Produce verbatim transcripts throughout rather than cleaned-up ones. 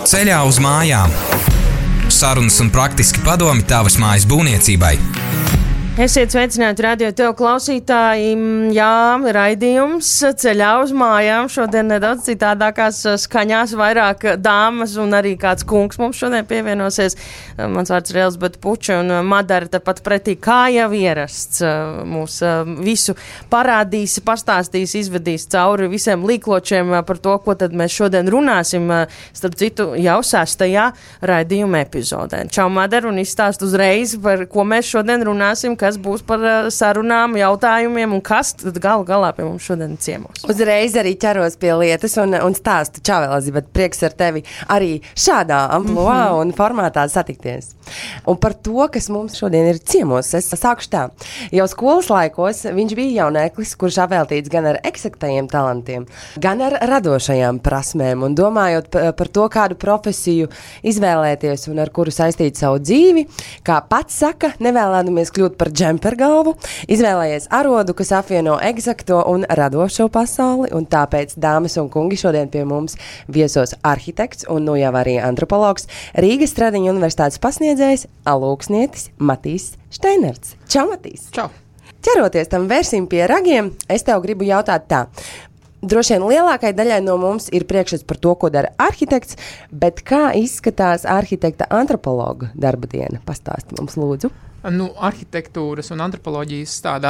Ceļā uz mājām. Sarunas un praktiski padomi tavas mājas būvniecībai. Esiet sveicināti radio tev klausītāji. Jā, raidījums Ceļā uz mājām. Šodien nedaudz citādākās skaņās, vairāk dāmas un arī kāds kungs mums šodien pievienosies. Mans vārds ir Elzbeta Puča un Madara tepat pretī, kā jau ierasts. Mūs visu parādīs, pastāstīs, izvedīs cauri visiem līkločiem par to, ko tad mēs šodien runāsim. Starp citu, jau sestajā raidījuma epizodē. Čau, Madara, un izstāst uzreiz, par ko mēs šodien runāsim, kas būs par sarunām, jautājumiem un kas tad galu galā pie mums šodien ciemos. Uzreiz arī ķeros pie lietas un, un stāstu. Čau, Elizabete, prieks ar tevi arī šādā ampluā mm-hmm. un formātā satikties. Un par to, kas mums šodien ir ciemos, es sākušu tā. Jau skolas laikos viņš bija jauneklis, kurš apveltīts gan ar eksaktajiem talantiem, gan ar radošajām prasmēm. Un domājot p- par to, kādu profesiju izvēlēties un ar kuru saistīt savu dzīvi, kā pats saka, nevēlēdamies kļūt par džempergalvu, izvēlējies arodu, kas apvieno eksakto un radošo pasauli, un tāpēc, dāmas un kungi, šodien pie mums viesos arhitekts un nu jau arī antropologs, Rīgas Stradiņa universitātes pasniedzējs, alūksnietis Matīs Šteinerts. Čau, Matīs! Čau! Ķeroties tam versim pie ragiem, es tev gribu jautāt tā. Droši vien lielākai daļai no mums ir priekšstats par to, ko dara arhitekts, bet kā izskatās arhitekta antropologa darba diena? Pastāsti mums, lūdzu. Nu, arhitektūras un antropoloģijas tāda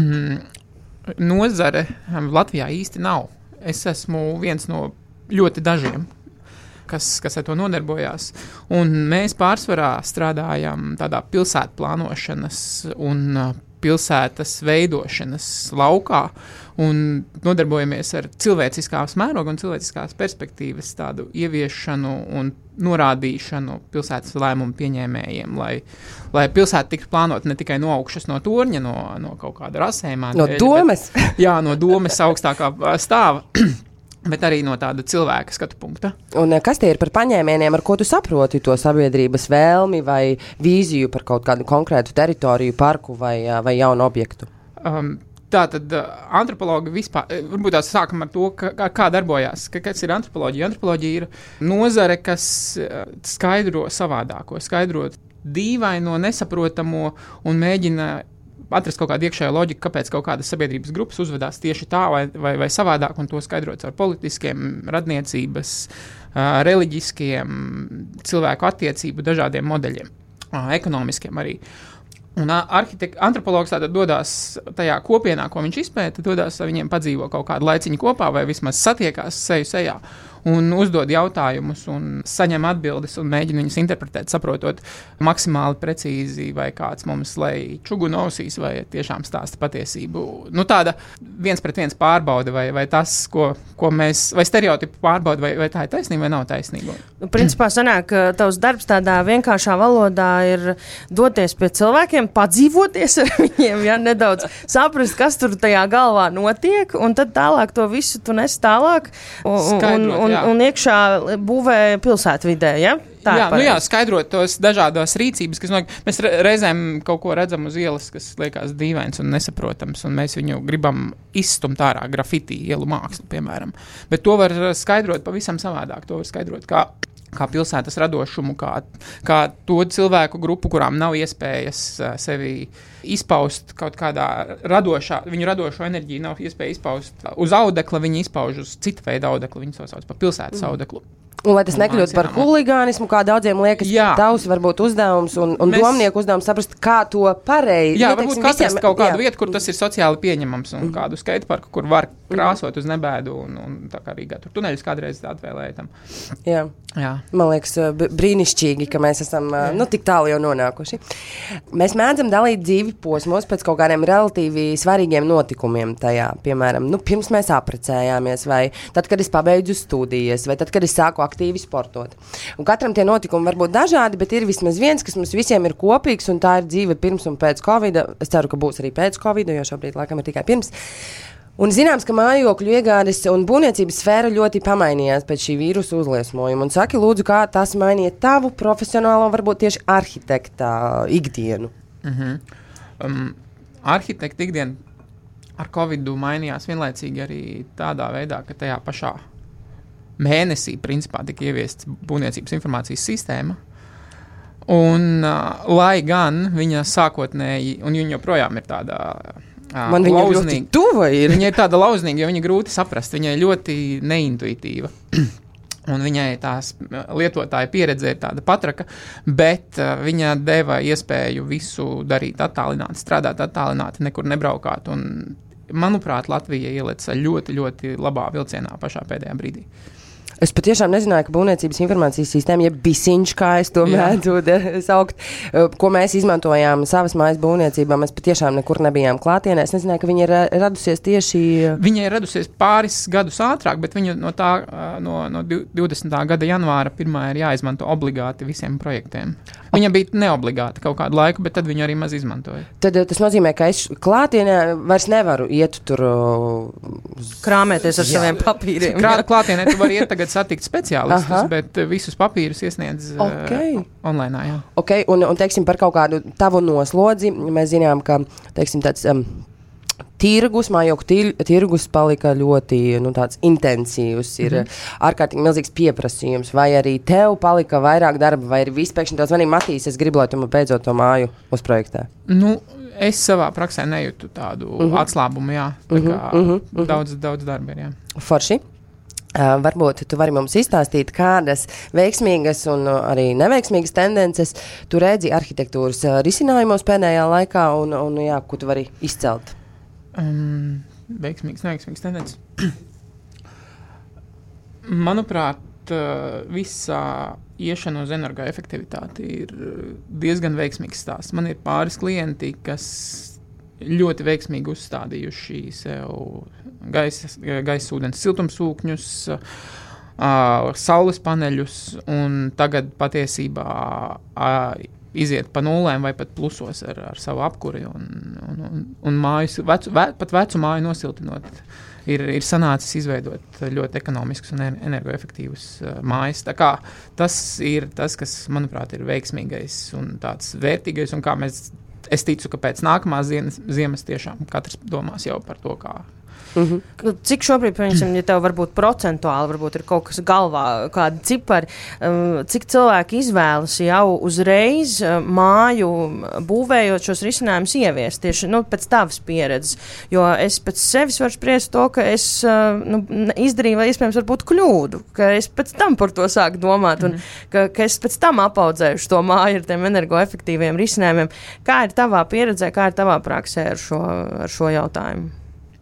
nozare Latvijā īsti nav. Es esmu viens no ļoti dažiem, kas, kas ar to nodarbojās. Un mēs pārsvarā strādājam tādā pilsētu plānošanas un pilsētas veidošanas laukā un nodarbojamies ar cilvēciskās mēroga un cilvēciskās perspektīvas tādu ieviešanu un norādīšanu pilsētas lēmumu pieņēmējiem, lai, lai pilsēta tiktu plānota ne tikai no augšas, no torņa, no, no kaut kāda rasējumā. No domes? Bet, jā, no domes augstākā stāva. Bet arī no tāda cilvēka skatu punkta. Un kas tie ir par paņēmieniem, ar ko tu saproti to sabiedrības vēlmi vai vīziju par kaut kādu konkrētu teritoriju, parku vai, vai jaunu objektu? Um, tā tad uh, antropologi vispār, varbūt tās sākam ar to, ka, kā, kā darbojās, ka, kas ir antropoloģija. Antropoloģija ir nozare, kas uh, skaidro savādāko, skaidrot dīvaino, nesaprotamo un mēģina atrast kaut kādu iekšējo loģiku, kāpēc kaut kādas sabiedrības grupas uzvedās tieši tā vai, vai, vai savādāk, un to skaidrot ar politiskiem, radniecības, uh, reliģiskiem, cilvēku attiecību dažādiem modeļiem, uh, ekonomiskiem arī. Un arhitek- antropologs tātad dodās tajā kopienā, ko viņš izpēta, dodās viņiem padzīvo kaut kādu laiciņu kopā vai vismaz satiekās seju sejā un uzdod jautājumus un saņem atbildes un mēģina viņus interpretēt, saprotot maksimāli precīzi, vai kāds mums lai čugunu ausīs vai tiešām stāsta patiesību. Nu tāda viens pret viens pārbauda, vai, vai tas, ko, ko mēs, vai stereotipu pārbauda, vai, vai tā ir taisnība vai nav taisnība. Nu, principā sanāk, ka tavs darbs tādā vienkāršā valodā ir doties pie cilvēkiem, padzīvoties ar viņiem, ja, nedaudz saprast, kas tur tajā galvā notiek, un tad tālāk to visu tu nes tālāk un, Skaidrot, un, un, un iekšā būvē pilsētvidē, ja? Tā jā, nu jā, skaidrot tos dažādos rīcības, kas no, mēs re, reizēm kaut ko redzam uz ielas, kas liekas dīvains un nesaprotams, un mēs viņu gribam izstumt ārā, grafiti, ielu mākslu, piemēram. Bet to var skaidrot pavisam savādāk, to var skaidrot kā, kā pilsētas radošumu, kā, kā to cilvēku grupu, kurām nav iespējas uh, sevi izpaust kaut kādā radošā, viņu radošo enerģiju nav iespēja izpaust uz audekla, viņi izpauž uz citu veidu audeklu, viņi to sauc par pilsētas mm. audeklu. Un lai tas nekļūtu par huligānismu, kā daudziem liekas, jā. Tavs varbūt uzdevums un, un Mēs... domnieku uzdevums saprast, kā to pareizi. Jā, nu, varbūt teiksim, katrs visiem... kaut kādu jā. vietu, kur tas ir sociāli pieņemams, un mm. kādu skateparku, kur var krāsot uz nebēdu, un, un tā kā Rīgā tur tuneļus kādreiz atvēlēja tam. Jā. Jā. Man liekas brīnišķīgi, ka mēs esam nu, tik tālu jau nonākuši. Mēs mēdzam dalīt dzīvi posmos pēc kaut kādiem relatīvi svarīgiem notikumiem tajā. Piemēram, nu, pirms mēs apprecējāmies, vai tad, kad es pabeidzu studijas, vai tad, kad es sāku aktīvi sportot. Un katram tie notikumi var būt dažādi, bet ir vismaz viens, kas mums visiem ir kopīgs, un tā ir dzīve pirms un pēc Covida. Es ceru, ka būs arī pēc Covida, jo šobrīd laikam ir tikai pirms. Un zināms, ka mājokļu iegādes un būvniecības sfēra ļoti pamainījās pēc šī vīrusa uzliesmojuma. Un saki, lūdzu, kā tas mainīja tavu profesionālo, varbūt tieši arhitekta ikdienu? Mm-hmm. Um, arhitekta ikdiena ar Covidu mainījās vienlaicīgi arī tādā veidā, ka tajā pašā mēnesī principā tika ieviests būvniecības informācijas sistēma. Un, uh, lai gan viņa sākotnēji, un viņa joprojām ir tāda uh, Man viņa ļoti tuva ir. Viņa ir tāda lauznīga, jo viņa grūti saprast, viņa ir ļoti neintuitīva. Un viņai tās lietotāja pieredze ir tāda patraka, bet uh, viņa deva iespēju visu darīt attālināti, strādāt attālināti, nekur nebraukāt. Un, manuprāt, Latvija ieleca ļoti, ļoti labā vilcienā pašā pēdējā brīdī. Es patiešām nezināju, ka būvniecības informācijas sistēma, ja bisiņš, kā es to mēdzu saukt, ko mēs izmantojām savas mājas būvniecībā, mēs patiešām nekur nebijām klātienē. Es nezināju, ka viņa ir radusies tieši... Viņa ir radusies pāris gadus ātrāk, bet viņa no tā, no, no divdesmitā gada janvāra pirmā ir jāizmanto obligāti visiem projektiem. Viņa bija neobligāta kaut kādu laiku, bet tad viņu arī maz izmantoja. Tad tas nozīmē, ka es klātienē vairs nevaru iet tur... Krāmēties ar jā. saviem papīriem. Krā, klātienē tu vari iet tagad satikt speciālistus, Aha. bet visus papīrus iesniedz okay. uh, online. Jā. Ok, un, un teiksim par kaut kādu tavu noslodzi, mēs zinām, ka, teiksim, tāds... Um, Tirgus, mājokļu tir, tirgus palika ļoti nu, tāds intensīvs, ir mm-hmm. ārkārtīgi milzīgs pieprasījums, vai arī tev palika vairāk darba, vai ir vispēkšņi tev zvanīja Matīs, es gribu, lai tu man beidzot to māju uzprojektē. Nu, es savā praksē nejūtu tādu mm-hmm. atslābumu, jā, tā kā mm-hmm. Mm-hmm. daudz, daudz darba ir, jā. Forši. Uh, varbūt tu vari mums izstāstīt, kādas veiksmīgas un uh, arī neveiksmīgas tendences tu redzi arhitektūras uh, risinājumos pēdējā laikā un, un jā, ko tu vari izcelt? Um, veiksmīgs, neveiksmīgs tendences. Manuprāt, uh, visā iešana uz energoefektivitāti ir diezgan veiksmīgs stāsts. Man ir pāris klienti, kas ļoti veiksmīgi uzstādījuši sev gaisa, gaisa ūdens siltumsūkņus, uh, saules paneļus, un tagad patiesībā uh, iziet pa nulēm vai pat plusos ar, ar savu apkuri un, un, un, un mājas, vecu, ve, pat vecu māju nosiltinot. Ir, ir sanācis izveidot ļoti ekonomiskus un energoefektīvus uh, mājas. Tā kā tas ir tas, kas, manuprāt, ir veiksmīgais un tāds vērtīgais, un kā mēs, es ticu, ka pēc nākamās ziemas, ziemas tiešām katrs domās jau par to, kā. Mm-hmm. Cik šobrīd, piemēram, ja tev varbūt procentuāli, varbūt ir kaut kas galvā, kādi cipari, um, cik cilvēki izvēlas jau uzreiz uh, māju būvējot šos risinājumus ieviest, tieši nu, pēc tavas pieredzes, jo es pēc sevis varu spriest to, ka es uh, nu, izdarīju, vai iespējams varbūt kļūdu, ka es pēc tam par to sāku domāt un mm-hmm. ka, ka es pēc tam apaudzējuši to māju ar tiem energoefektīviem risinājumiem. Kā ir tavā pieredzē, kā ir tavā praksē ar šo, ar šo jautājumu?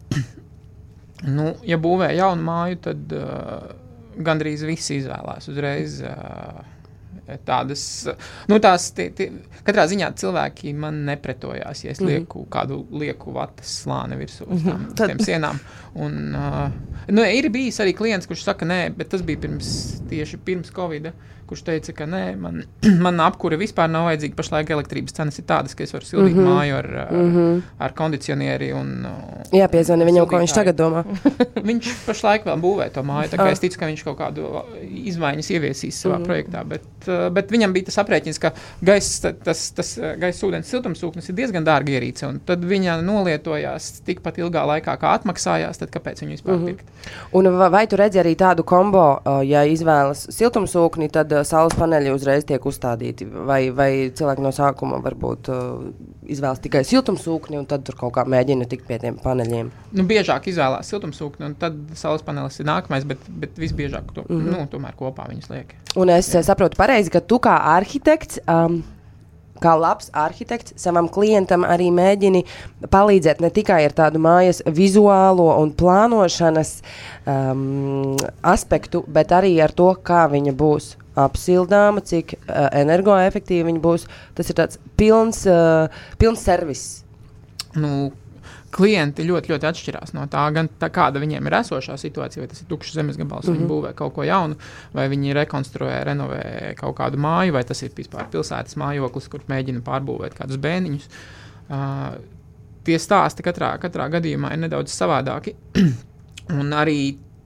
Nu, ja būvē jaunu māju, tad uh, gandrīz visi izvēlās uzreiz uh, tādas, nu tās, tie, tie, katrā ziņā cilvēki man nepretojās, ja es lieku mm-hmm. kādu lieku vatas slāni virsū uz tām, uz tiem sienām. Un, uh, nu, ir bijis arī klients, kurš saka, nē, bet tas bija pirms, tieši pirms Covida, kurš teica, ka nē, man, man apkure vispār nav vajadzīga, pašlaik elektrības cenas ir tādas, ka es varu sildīt mm-hmm. māju ar, mm-hmm. ar kondicionieri un... Jā, piezvani viņam, ko viņš tagad domā. Viņš pašlaik vēl būvē to māju, tā kā es ticu, ka viņš kaut kādu izmaiņas ieviesīs savā mm-hmm. projektā, bet, bet viņam bija tas aprēķins, ka gaisa, tas, tas gaisa ūdens siltumsūknis ir diezgan dārga ierīce, un tad viņa nolietojās tikpat ilgā laikā, kā atmaksājās, tad kāpēc viņu vispār mm-hmm. pirkt? Un vai tu redzi arī tādu kombo, ja izvēlas siltumsūkni, tad saules paneļi uzreiz tiek uzstādīti, vai, vai cilvēki no sākuma varbūt uh, izvēlas tikai siltumsūkni un tad tur kaut kā mēģina tikt pie tiem paneļiem? Nu, biežāk izvēlās siltumsūkni un tad saules panelis ir nākamais, bet, bet visbiežāk to, mm-hmm. nu, tomēr kopā viņus liek. Un es Jā. saprotu pareizi, ka tu kā arhitekts, um, kā labs arhitekts, savam klientam arī mēģini palīdzēt ne tikai ar tādu mājas vizuālo un plānošanas um, aspektu, bet arī ar to, kā viņa būs apsildāma, cik uh, energoefektīva viņa būs. Tas ir tāds pilns, uh, pilns servis. Nu, klienti ļoti, ļoti atšķirās no tā, gan tā, kāda viņiem ir esošā situācija, vai tas ir tukšs zemes gabals, mm-hmm. viņi būvē kaut ko jaunu, vai viņi rekonstruē, renovē kaut kādu māju, vai tas ir vispār pilsētas mājoklis, kur mēģina pārbūvēt kādus bēniņus. Uh, tie stāsti katrā, katrā gadījumā ir nedaudz savādāki. Un arī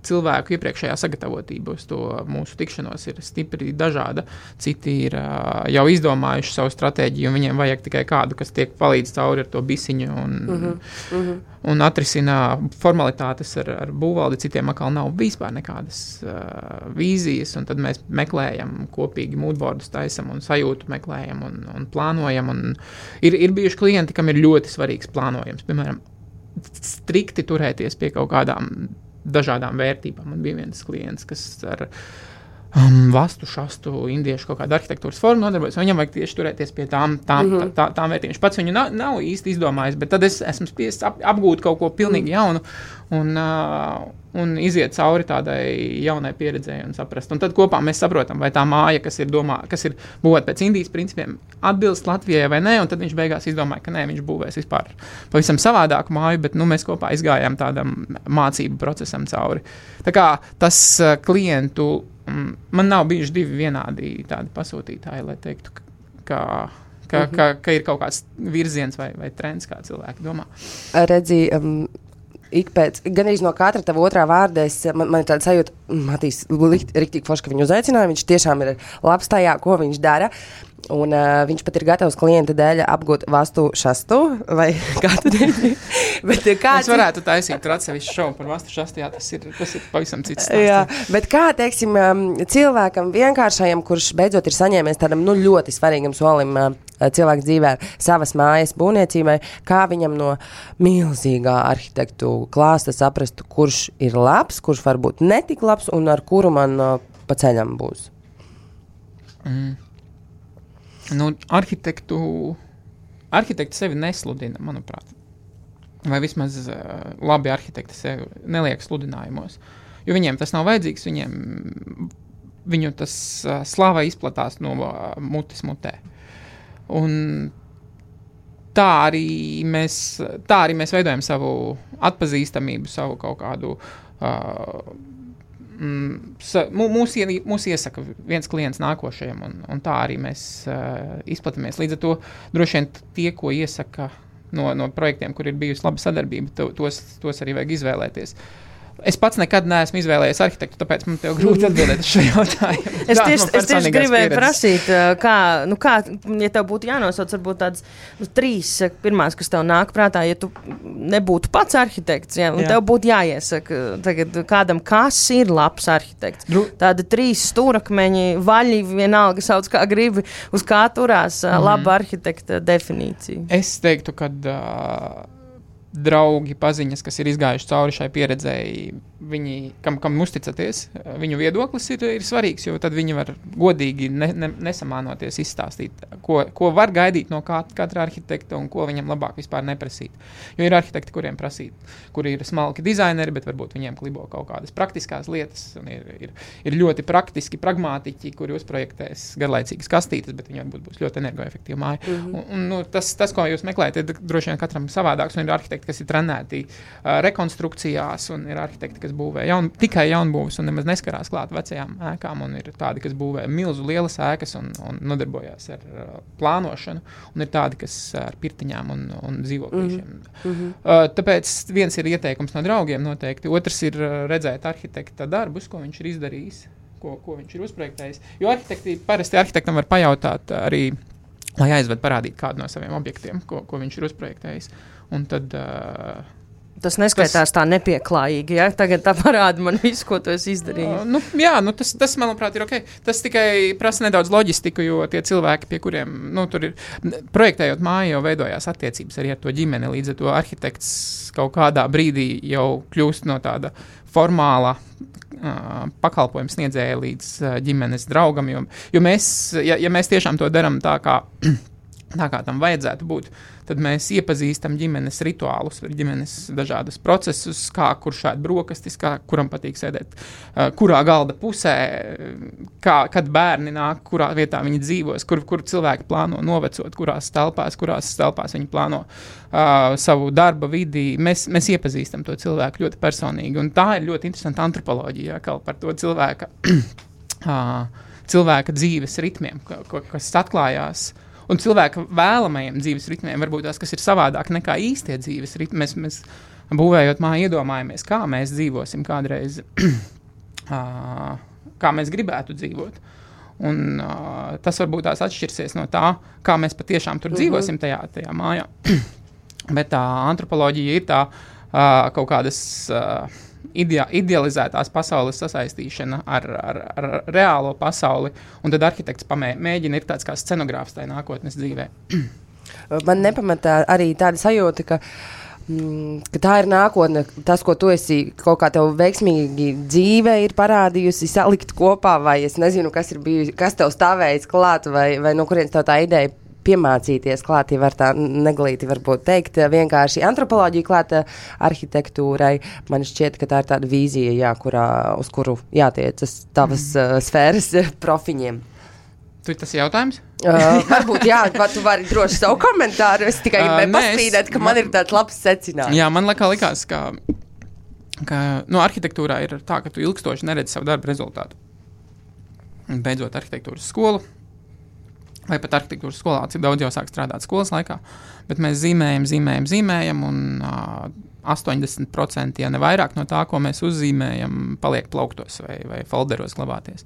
cilvēku iepriekšējā sagatavotība uz to mūsu tikšanos ir stipri dažāda. Citi ir uh, jau izdomājuši savu stratēģiju, un viņiem vajag tikai kādu, kas tiek palīdz cauri ar to bisiņu un, uh-huh. Uh-huh. un atrisina formalitātes ar, ar būvvaldi. Citiem atkal nav vispār nekādas uh, vīzijas, un tad mēs meklējam kopīgi moodboardus taisam un sajūtu meklējam un, un plānojam. Un ir, ir bijuši klienti, kam ir ļoti svarīgs plānojums. Piemēram, strikti turēties pie kaut kādām dažādām vērtībām. Man bija viens klients, kas ar um, vastu, šastu, indiešu kaut kādu arhitektūras formu nodarbojas, un viņam vajag tieši turēties pie tām, tām, mm-hmm. tā, tā, tām vērtībām. Viņš pats viņu nav, nav īsti izdomājis, bet tad es esmu spiests ap, apgūt kaut ko pilnīgi jaunu un, uh, un iziet cauri tādai jaunai pieredzēji un saprast. Un tad kopā mēs saprotam, vai tā māja, kas ir, domā, kas ir būvēta pēc Indijas principiem, atbilst Latvijai vai nē, un tad viņš beigās izdomāja, ka nē, viņš būvēs vispār pavisam savādāku māju, bet nu, mēs kopā izgājām tādam mācību procesam cauri. Tā kā tas uh, klientu, um, man nav bijuši divi vienādi tādi pasūtītāji, lai teiktu, ka, ka, mm-hmm. ka, ka ir kaut kāds virziens vai, vai trends, kā cilvēki domā. Redzi, um... ik pēc, gan arī no katra tava otrā vārda, es, man, man ir tāda sajūta, Matīs, riktīgi forši, ka viņu uzaicināja, viņš tiešām ir labs tajā, ko viņš dara, un uh, viņš pat ir gatavs klienta dēļ apgūt vastu šastu, vai kā tu teici? Bet kāds... Mēs varētu taisīt atsevišķu šovu par vastu šastu, jā, tas ir, tas ir pavisam cits stāsts. Jā, bet kā, teiksim, cilvēkam vienkāršajam, kurš beidzot ir saņēmies tādam, nu, ļoti svarīgam solim cilvēku dzīvē, savas mājas būvniecībai, kā viņam no milzīgā arhitektu klāsta saprastu, kurš ir labs, kurš varbūt netik labs un ar kuru man uh, pa ceļam būs? Mm. Nu, arhitektu, arhitekti sevi nesludina, manuprāt. Vai vismaz uh, labi arhitekti sevi neliek sludinājumos. Jo viņiem tas nav vajadzīgs, viņiem, viņu tas uh, slava izplatās no uh, mutis mutē. Un tā arī mēs, tā arī mēs veidojam savu atpazīstamību, savu kaut kādu, uh, mm, sa, mūs, mūs iesaka viens klients nākošajam, un, un tā arī mēs uh, izplatamies. Līdz ar to droši vien tie, ko iesaka no, no projektiem, kur ir bijusi laba sadarbība, to, tos, tos arī vajag izvēlēties. Es pats nekad neesmu izvēlējies arhitektu, tāpēc man tev grūti atbildēt uz šo jautājumu. Es tieši, es tieši gribēju pieredzes. prasīt, kā, nu kā, ja tev būtu jānosauc, varbūt tādas nu, trīs pirmās, kas tev nāk prātā, ja tu nebūtu pats arhitekts, ja, un Jā. tev būtu jāiesaka tagad kādam, kas ir labs arhitekts. Dru... Tāda trīs stūrakmeņi, vaļi, vienalga sauc kā gribi, uz kā turās mm. laba arhitekta definīcija. Es teiktu, kad... Uh... draugi, paziņas, kas ir izgājuši cauri šai pieredzēji, viņi, kam, kam uzticaties, viņu viedoklis ir, ir svarīgs, jo tad viņi var godīgi ne, ne, nesamānoties izstāstīt, ko, ko var gaidīt no kā, katra arhitekta un ko viņam labāk vispār neprasīt. Jo ir arhitekti, kuriem prasīt, kuri ir smalki dizaineri, bet varbūt viņiem klibo kaut kādas praktiskās lietas, un ir, ir, ir ļoti praktiski pragmātiķi, kuri uzprojektēs garlaicīgas kastītes, bet viņi varbūt būs ļoti energoefektīvi māja. Mm-hmm. Un, un, nu, tas, tas, ko jūs meklējat, ir droši vien katram savādāks, un ir arhitekti, kas ir trenēti uh, rekonstrukcijās, un ir arhitekti, kas būvē jaun, tikai jaunbūvis un nemaz neskarās klāt vecajām ēkām, un ir tādi, kas būvē milzu lielas ēkas un, un nodarbojās ar uh, plānošanu, un ir tādi, kas ar pirtiņām un, un dzīvokļiem. Mm-hmm. Uh, tāpēc viens ir ieteikums no draugiem noteikti, otrs ir uh, redzēt arhitekta darbus, ko viņš ir izdarījis, ko, ko viņš ir uzprojektējis. Jo arhitekti, parasti arhitektam var pajautāt arī, lai aizved parādīt kādu no saviem objektiem, ko, ko viņš ir uzprojektējis. Un tad... Uh, tas neskaitās tas, tā nepieklājīgi, ja? Tagad tā parāda man visu, ko tu esi izdarījis. Uh, nu, jā, nu tas, tas, manuprāt, ir ok. Tas tikai prasa nedaudz loģistiku, jo tie cilvēki, pie kuriem, nu, tur ir, projektējot māju, jau veidojās attiecības arī ar to ģimeni, līdz ar to arhitekts kaut kādā brīdī jau kļūst no tāda formāla uh, pakalpojuma sniedzēja līdz uh, ģimenes draugam, jo, jo mēs, ja, ja mēs tiešām to daram tā kā tā kā tam vajadzētu būt, tad mēs iepazīstam ģimenes rituālus, ģimenes dažādus procesus, kā kur šādi brokastis, kā kuram patīk sēdēt, uh, kurā galda pusē, kā, kad bērni nāk, kurā vietā viņi dzīvos, kur, kur cilvēki plāno novecot, kurās telpās, kurās telpās viņi plāno uh, savu darba vidi. Mēs, mēs iepazīstam to cilvēku ļoti personīgi, un tā ir ļoti interesanta antropoloģija, kā par to cilvēka, uh, cilvēka dzīves ritmiem, ka, kas atklājās. Un cilvēka vēlamajiem dzīves ritmiem varbūt tās, kas ir savādāk nekā īstie dzīves ritmi. Mēs, mēs būvējot māju, iedomājamies, kā mēs dzīvosim kādreiz, kā mēs gribētu dzīvot. Un uh, tas varbūt tās atšķirsies no tā, kā mēs patiešām tur dzīvosim tajā, tajā mājā. Bet tā antropoloģija ir tā uh, kaut kādas uh, idea, idealizētās pasaules sasaistīšana ar, ar, ar reālo pasauli, un tad arhitekts pamē, mēģina ir tāds kā scenogrāfs tajā nākotnes dzīvē. Man nepamatā arī tāda sajūta, ka ka tā ir nākotne, tas, ko tu esi kaut kā tev veiksmīgi dzīve ir parādījusi, salikt kopā, vai es nezinu, kas ir bijusi, kas tev stāvējis klāt, vai, vai no kurienes tev tā ideja piemācīties klāt, ja var tā neglīti varbūt teikt, vienkārši antropoloģija klāta arhitektūrai. Man šķiet, ka tā ir tāda vīzija, jā, kurā, uz kuru jātiecas tavas mm. uh, sfēras profiņiem. Tu tas jautājums? Uh, varbūt, jā, tu vari droši savu komentāru. Es tikai gribēju uh, paspīdēt, ka man, man ir tāds labs secinājums. Jā, man likā likās, ka, ka nu, arhitektūrā ir tā, ka tu ilgstoši neredzi savu darbu rezultātu. Beidzot arhitektūras skolu, vai pat arhitektūras skolā, cik daudz jau sāk strādāt skolas laikā, bet mēs zīmējam, zīmējam, zīmējam, un uh, astoņdesmit procenti, ja ne vairāk no tā, ko mēs uzzīmējam, paliek plauktos vai, vai folderos glabāties.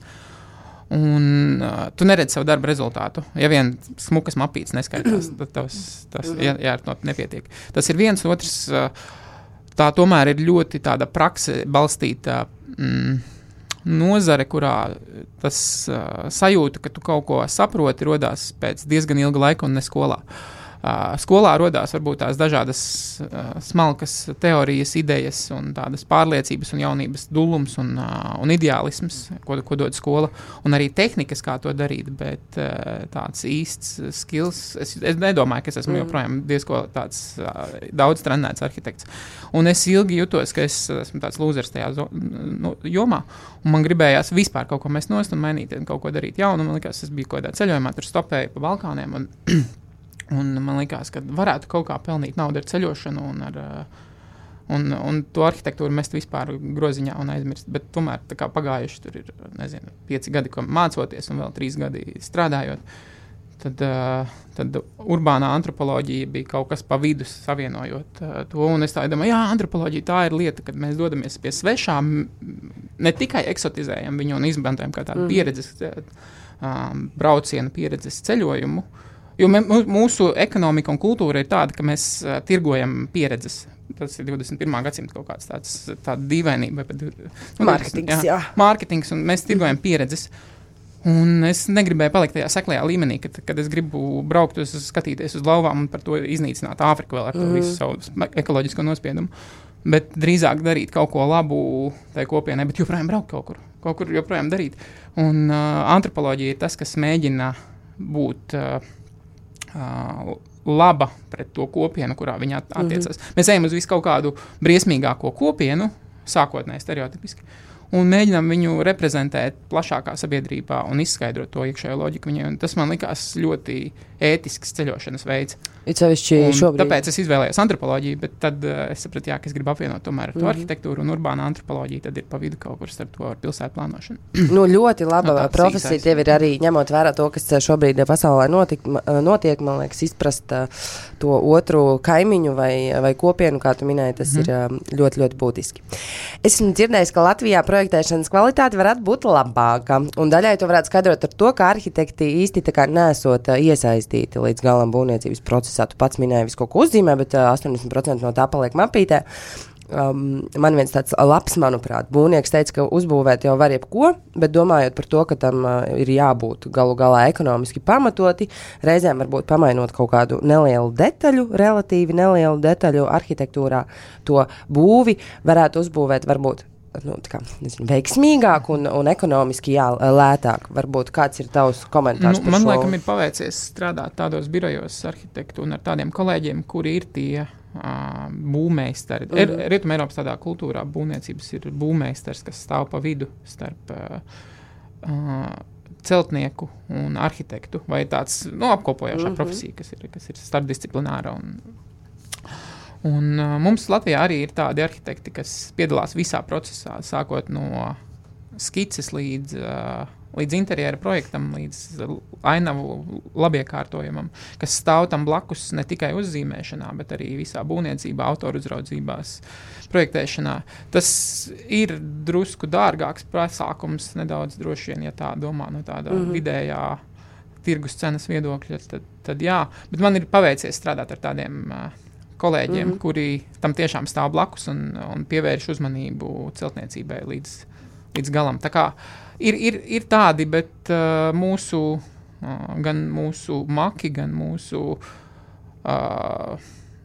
Un uh, tu neredzi savu darbu rezultātu. Ja vien smukas mapītes neskaitās, tad tas, tas jā, jā, nepietiek. Tas ir viens, otrs, uh, tā tomēr ir ļoti tāda prakse balstīta mm, nozare, kurā tas uh, sajūta, ka tu kaut ko saproti, rodās pēc diezgan ilga laika un ne skolā. Uh, skolā rodās varbūt tās dažādas uh, smalkas teorijas, idejas un tādas pārliecības un jaunības dulums un, uh, un ideālisms, ko, ko dod skola, un arī tehnikas, kā to darīt, bet uh, tāds īsts skills, es, es nedomāju, ka es esmu mm. joprojām diezko tāds uh, daudz trenēts arhitekts. Un es ilgi jutos, ka es esmu tāds lūzers tajā zo, nu, jomā, un man gribējās vispār kaut ko mest nost un mainīt, un kaut ko darīt jaunu, un man likās, es biju kaut kādā ceļojumā, tur stopēju pa Balkāniem, un Un man likās, ka varētu kaut kā pelnīt naudu ar ceļošanu un, ar, un, un to arhitektūru mest vispār groziņā un aizmirst. Bet tomēr tā kā pagājuši tur ir, nezinu, pieci gadi, ko mācoties un vēl trīs gadi strādājot. Tad, tad urbānā antropoloģija bija kaut kas pa vidu savienojot to. Un es tā domāju, jā, antropoloģija tā ir lieta, kad mēs dodamies pie svešām, ne tikai eksotizējam viņu un izmantojam kā tādu mm. pieredzes, um, braucienu pieredzes ceļojumu. Jo mūsu ekonomika un kultūra ir tāda, ka mēs uh, tirgojam pieredzes. Tas ir divdesmit pirmā gadsimta kaut kāds tāds, tāda dīvainība. Nu, Mārketings, jā. jā. Mārketings, un mēs tirgojam pieredzes. Un es negribēju palikt tajā seklajā līmenī, kad, kad es gribu braukt uz, skatīties uz lauvām un par to iznīcināt Āfriku vēl ar to mm. visu savu ekoloģisko nospiedumu. Bet drīzāk darīt kaut ko labu tai kopienai, bet joprojām braukt kaut kur. Kaut kur joprojām darīt. Un uh, antropoloģija ir tas, kas mēģina būt Uh, Uh, laba pret to kopienu, kurā viņa attiecas. Mm-hmm. Mēs ejam uz visu kaut kādu briesmīgāko kopienu, sākotnēji stereotipiski, un mēģinām viņu reprezentēt plašākā sabiedrībā un izskaidrot to iekšējo loģiku viņai. Un tas man likās ļoti ētisks ceļošanas veids. Tāpēc es izvēlējos antropoloģiju, bet tad uh, es sapratu, jā, ka es gribu apvienot tomēr ar to mm-hmm. arhitektūru un urbāna antropoloģiju, tad ir pa vidu kaut kur starp to ar pilsētu plānošanu. Nu, ļoti laba no, profesija tev ir arī, ņemot vērā to, kas šobrīd pasaulē notik, notiek, man liekas, izprast uh, to otru kaimiņu vai, vai kopienu, kā tu minēji, tas mm-hmm. ir uh, ļoti, ļoti būtiski. Esmu dzirdējis, ka Latvijā projektēšanas kvalitāte varētu būt labāka, un daļai to varētu skaidrot ar to, ka arhitekti īsti tā kā nesot uh, iesaistīti līdz galam būvniecības procesā. Tu pats minēji visu kaut ko uzzīmē, bet uh, astoņdesmit procenti no tā paliek mapītē. Um, man viens tāds labs, manuprāt, būvnieks teica, ka uzbūvēt jau var jebko, bet domājot par to, ka tam uh, ir jābūt galu galā ekonomiski pamatoti, reizēm varbūt pamainot kaut kādu nelielu detaļu, relatīvi nelielu detaļu arhitektūrā, to būvi varētu uzbūvēt varbūt nu, tā kā, nezinu, veiksmīgāk un, un ekonomiski jā, lētāk. Varbūt kāds ir tavs komentārs nu, par man šo? Man laikam ir paveicies strādāt tādos birojos arhitektu un ar tādiem kolēģiem, kuri ir tie uh, būvmeistari. Mm -hmm. Rietumē Eiropas tādā kultūrā būvniecības ir būvmeistars, kas stāv pa vidu starp uh, uh, celtnieku un arhitektu, vai tāds nu, apkopojošā mm -hmm. profesija, kas ir, kas ir starpdisciplināra un Un uh, mums Latvijā arī ir tādi arhitekti, kas piedalās visā procesā, sākot no skices līdz uh, līdz interjera projektam, līdz ainavu labiekārtojumam, kas stāv tam blakus ne tikai uzzīmēšanā, bet arī visā būvniecībā, autoru uzraudzībās, projektēšanā. Tas ir drusku dārgāks pasākums, nedaudz droši vien, ja tā domā no tāda mm-hmm. vidējā tirgus cenas viedokļa, tad, tad jā. Bet man ir paveicies strādāt ar tādiem uh, kolēģiem, mm-hmm. kuri tam tiešām stāv blakus un, un pievērš uzmanību celtniecībai līdz, līdz galam. Tā kā ir, ir, ir tādi, bet uh, mūsu, uh, gan mūsu maki, gan mūsu uh,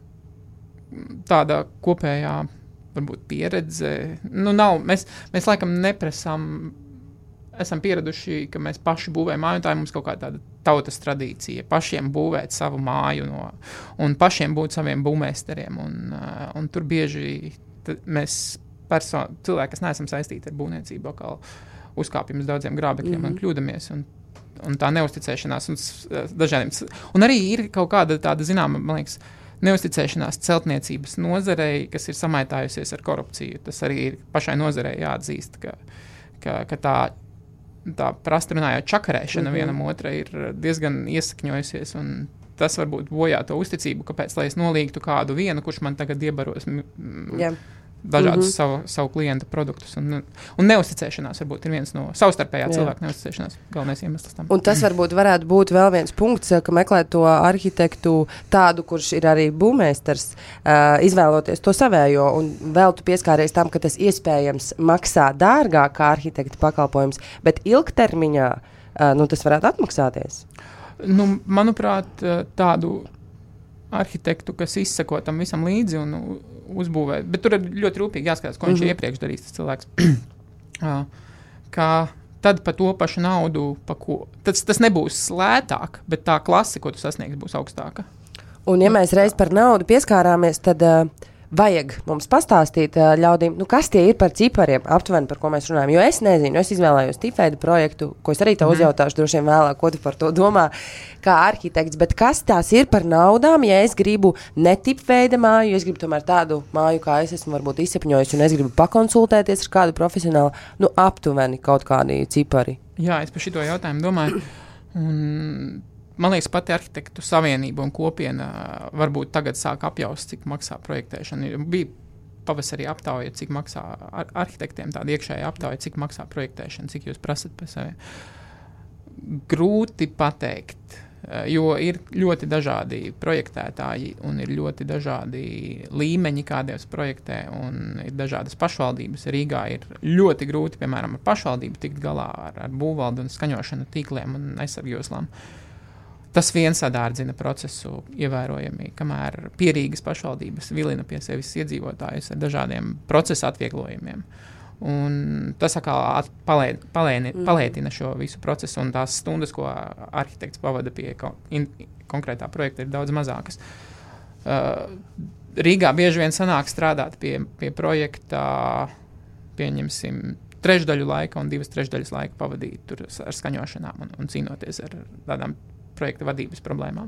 tāda kopējā varbūt pieredze, nu nav, mēs, mēs laikam neprasām, esam pieraduši, ka mēs paši būvējam māju, un tā ir mums kaut kā tāda tautas tradīcija, pašiem būvēt savu māju no, un pašiem būt saviem būvmeisteriem, un, uh, un tur bieži mēs person, cilvēki, kas neesam saistīti ar būvniecību, atkal uzkāpjam uz daudziem grābekļiem mm-hmm. un kļūdamies, un, un tā neusticēšanās, un dažādiem, un arī ir kaut kāda tāda, zināma, man liekas, neusticēšanās celtniecības nozarei, kas ir samaitājusies ar korupciju. Tas arī ir pašai nozarei jāatzīst, ka, ka, ka tā, tā prastrunājot čakarēšana mm-hmm. vienam otrai ir diezgan iesakņojusies, un tas varbūt bojā to uzticību, kāpēc, lai es nolīgtu kādu vienu, kurš man tagad iebaros m- m- yeah. dažādus mm-hmm. savu, savu klientu produktus. Un, un neusticēšanās varbūt ir viens no savstarpējā yeah. cilvēka neusticēšanās galvenais iemesls tam. Un tas varbūt varētu būt vēl viens punkts, ka meklēt to arhitektu tādu, kurš ir arī būvmeistars, uh, izvēloties to savējo, un vēl tu pieskāries tam, ka tas iespējams maksā dārgāk kā arhitekta pakalpojums, bet ilgtermiņā uh, nu, tas varētu atmaksāties. Nu, manuprāt, tādu arhitektu, kas izsako tam visam līdzi un uzbūvē, bet tur ir ļoti rūpīgi jāskatās, ko viņš mm-hmm. iepriekš darīs, tas cilvēks. Kā tad pa to pašu naudu, pa ko, tas, tas nebūs lētāk, bet tā klase, ko tu sasniegs, būs augstāka. Un ja mēs reiz par naudu pieskārāmies, tad uh, vajag mums pastāstīt uh, ļaudīm, nu kas tie ir par cipariem, aptuveni par ko mēs runājam, jo es nezinu, es izvēlējos tipveida projektu, ko es arī tev mm. uzjautāšu droši vien vēlāk, ko tu par to domā kā arhitekts, bet kas tās ir par naudām, ja es gribu ne tipveida māju, es gribu tomēr tādu māju, kā es esmu varbūt izsapņojis, un es gribu pakonsultēties ar kādu profesionālu, nu aptuveni kaut kādi cipari. Jā, es par šito jautājumu domāju, un man liekas, pati arhitektu savienība un kopiena varbūt tagad sāk apjaust, cik maksā projektēšana. Bija pavasarī aptauja, cik maksā ar- arhitektiem tāda iekšēja aptauja, cik maksā projektēšana, cik jūs prasat par sevi. Grūti pateikt, jo ir ļoti dažādi projektētāji un ir ļoti dažādi līmeņi, kādiem projektē, un ir dažādas pašvaldības. Rīgā ir ļoti grūti, piemēram, ar pašvaldību tikt galā ar, ar būvvaldu un skaņošanu tīkliem un aizsargjoslām. Tas viens sadārdzina procesu ievērojami, kamēr pierīgas pašvaldības vilina pie sevis iedzīvotājus ar dažādiem procesa atvieglojumiem. Un tas atkal palē, palēni, palētina šo visu procesu, un tās stundas, ko arhitekts pavada pie kon, in, konkrētā projekta, ir daudz mazākas. Uh, Rīgā bieži vien sanāk strādāt pie, pie projekta, pieņemsim, trešdaļu laika un divas trešdaļas laika pavadīt tur ar skaņošanām un, un cīnoties ar tādām projekta vadības problēmām.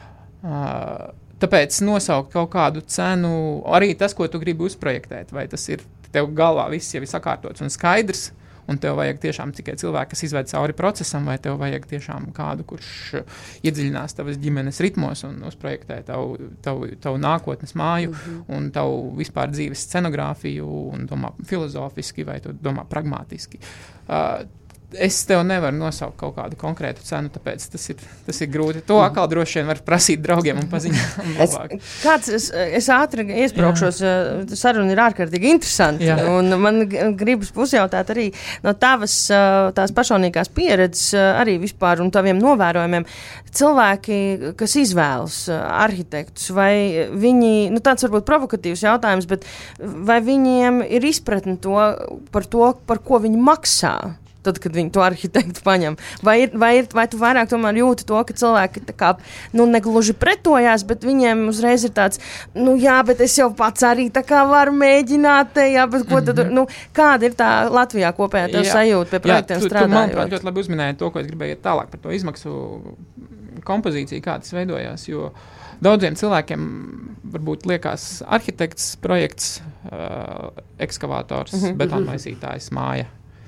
Uh, tāpēc nosaukt kaut kādu cenu, arī tas, ko tu gribi uzprojektēt, vai tas ir tev galvā viss jau ir sakārtots un skaidrs, un tev vajag tiešām tikai cilvēku, kas izved cauri procesam, vai tev vajag tiešām kādu, kurš iedziļinās tavas ģimenes ritmos un uzprojektē tavu, tavu, tavu nākotnes māju mm-hmm. un tavu vispār dzīves scenogrāfiju un domā filozofiski vai tu domā pragmatiski. Uh, Es tev nevaru nosaukt kaut kādu konkrētu cenu, tāpēc tas ir, tas ir grūti. To atkal droši vien var prasīt draugiem un paziņām. es, kāds, es, es ātri iespraukšos, saruna ir ārkārtīgi interesanti. Jā. Un man gribas uzjautāt arī no tavas tās personīgās pieredzes, arī vispār un taviem novērojumiem. Cilvēki, kas izvēlas arhitektus, vai viņi, nu tāds varbūt provokatīvs jautājums, bet vai viņiem ir izpratne to, par to, par ko viņi maksā? Tad, kad viņi to arhitektu paņem. Vai, ir, vai, ir, vai tu vairāk tomēr jūti to, ka cilvēki tā kā, nu, negluži pretojās, bet viņiem uzreiz ir tāds, nu jā, bet es jau pats arī tā kā varu mēģināt, jā, bet ko tad, mm-hmm. nu, kāda ir tā Latvijā kopējā tev jā. sajūta pie projektiem strādājot? Jā, tu, tu manuprāt ļoti labi uzminēji to, ko es gribēju iet tālāk par to izmaksu kompozīciju, kā tas veidojās, jo daudziem cilvēkiem varbūt liekas arhitekts, projekts, uh, ekskavators, mm-hmm. betonmaisītājs, māja.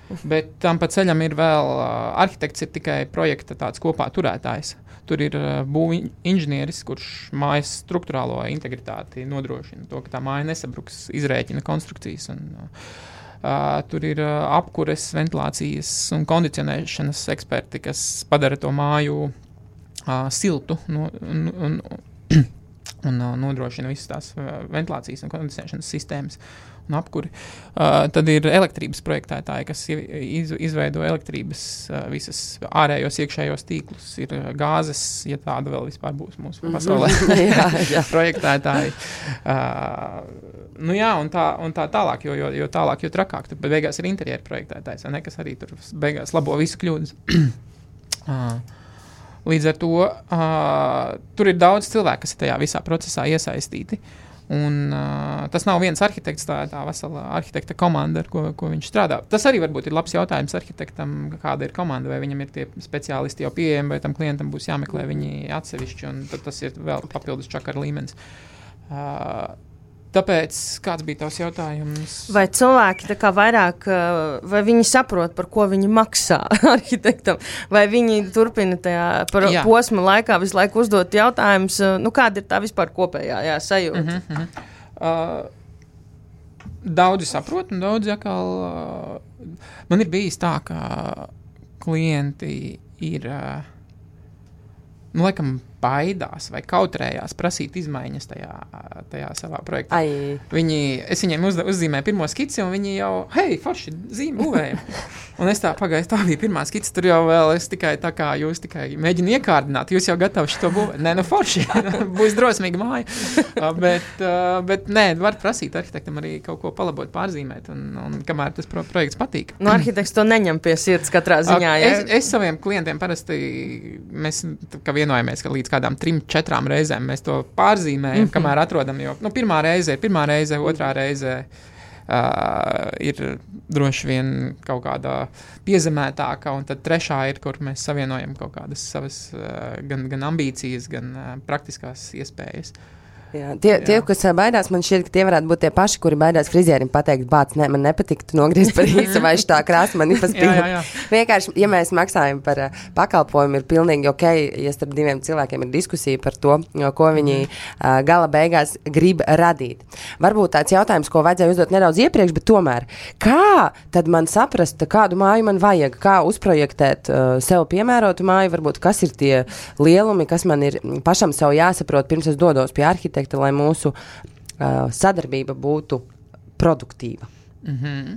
Bet tam pa ceļam ir vēl, arhitekts ir tikai projekta tāds kopā turētājs. Tur ir būvi inženieris, kurš mājas struktūrālo integritāti nodrošina to, ka tā māja nesabruks, izrēķina konstrukcijas. Un, uh, tur ir uh, apkures, ventilācijas un kondicionēšanas eksperti, kas padara to māju uh, siltu no, un, un, un uh, nodrošina visas tās uh, ventilācijas un kondicionēšanas sistēmas. Un apkuri. Uh, tad ir elektrības projektētāji, kas iz, izveido elektrības uh, visas ārējos, iekšējos tīklus. Ir uh, gāzes, ja tāda vēl vispār būs mūsu pasaulē. jā, jā. projektētāji. Uh, nu jā, un tā, un tā tālāk, jo, jo, jo tālāk, jo trakāk. Tad beigās ir interjeru projektētājs, vai ne, kas arī tur beigās labo visu kļūdas. uh, līdz ar to uh, tur ir daudz cilvēku, kas ir tajā visā procesā iesaistīti. Un, uh, tas nav viens arhitekts, tā ir tā vesela arhitekta komanda, ar ko, ko viņš strādā. Tas arī varbūt ir labs jautājums arhitektam, kāda ir komanda, vai viņam ir tie speciālisti jau pieejami, vai tam klientam būs jāmeklē viņi atsevišķi, un tad tas ir vēl papildus čakara līmenis. Uh, tāpēc, kāds bija tavs jautājums? Vai cilvēki tā kā vairāk, vai viņi saprot, par ko viņi maksā arhitektam, vai viņi turpina tajā par jā. posma laikā visu laiku uzdot jautājumus, nu kāda ir tā vispār kopējā jā, sajūta? Uh-huh, uh-huh. Uh, daudzi saprot, un daudzi atkal, uh, man ir bijis tā, ka klienti ir, uh, nu laikam, baidās vai kautrējās prasīt izmaiņas tajā, tajā savā projektā. Ai. Viņi, es viņiem uz, uzzīmēju pirmo skici, un viņi jau, hei, forši, zīme būvējam. Un es tā pagāju, tā bija pirmā skica, tur jau vēl es tikai tā kā jūs tikai mēģinu iekārdināt, jūs jau gatavi šito būvēt. Nē, nu forši, būs drosmīga māja. bet, bet nē, var prasīt arhitektam arī kaut ko palabot, pārzīmēt, un, un kamēr tas pro, projekts patīk. Nu, arhitekts to neņem pie sirds katrā ziņā, ja? Es, es saviem klientiem parasti, mēs kā vienojamies, ka līdz kādām trim, četrām reizēm mēs to pārzīmējam, mm-hmm. kamēr atrodam, jo nu, pirmā reize ir pirmā reize, otrā reize uh, ir droši vien kaut kādā piezemētākā, un tad trešā ir, kur mēs savienojam kaut kādas savas uh, gan, gan ambīcijas, gan uh, praktiskās iespējas. Jā, tie, tie, kas baidās, man šķiet, ka tie varētu būt tie paši, kuri baidās frizierim pateikt, bāc, ne, man nepatīk, tu nogriezt par īsu vai šitā krāsa, man nepaspīd. Vienkārši, ja mēs maksājam par uh, pakalpojumu, ir pilnīgi ok, ja starp diviem cilvēkiem ir diskusija par to, ko viņi uh, gala beigās grib radīt. Varbūt tāds jautājums, ko vajadzēja uzdot nedaudz iepriekš, bet tomēr, kā tad man saprast, kādu māju man vajag, kā uzprojektēt uh, sev piemērotu māju, varbūt kas ir tie lielumi, kas man ir pašam sev jāsaprot, pirms es dodos pie arhitekta, lai mūsu uh, sadarbība būtu produktīva. Mm-hmm.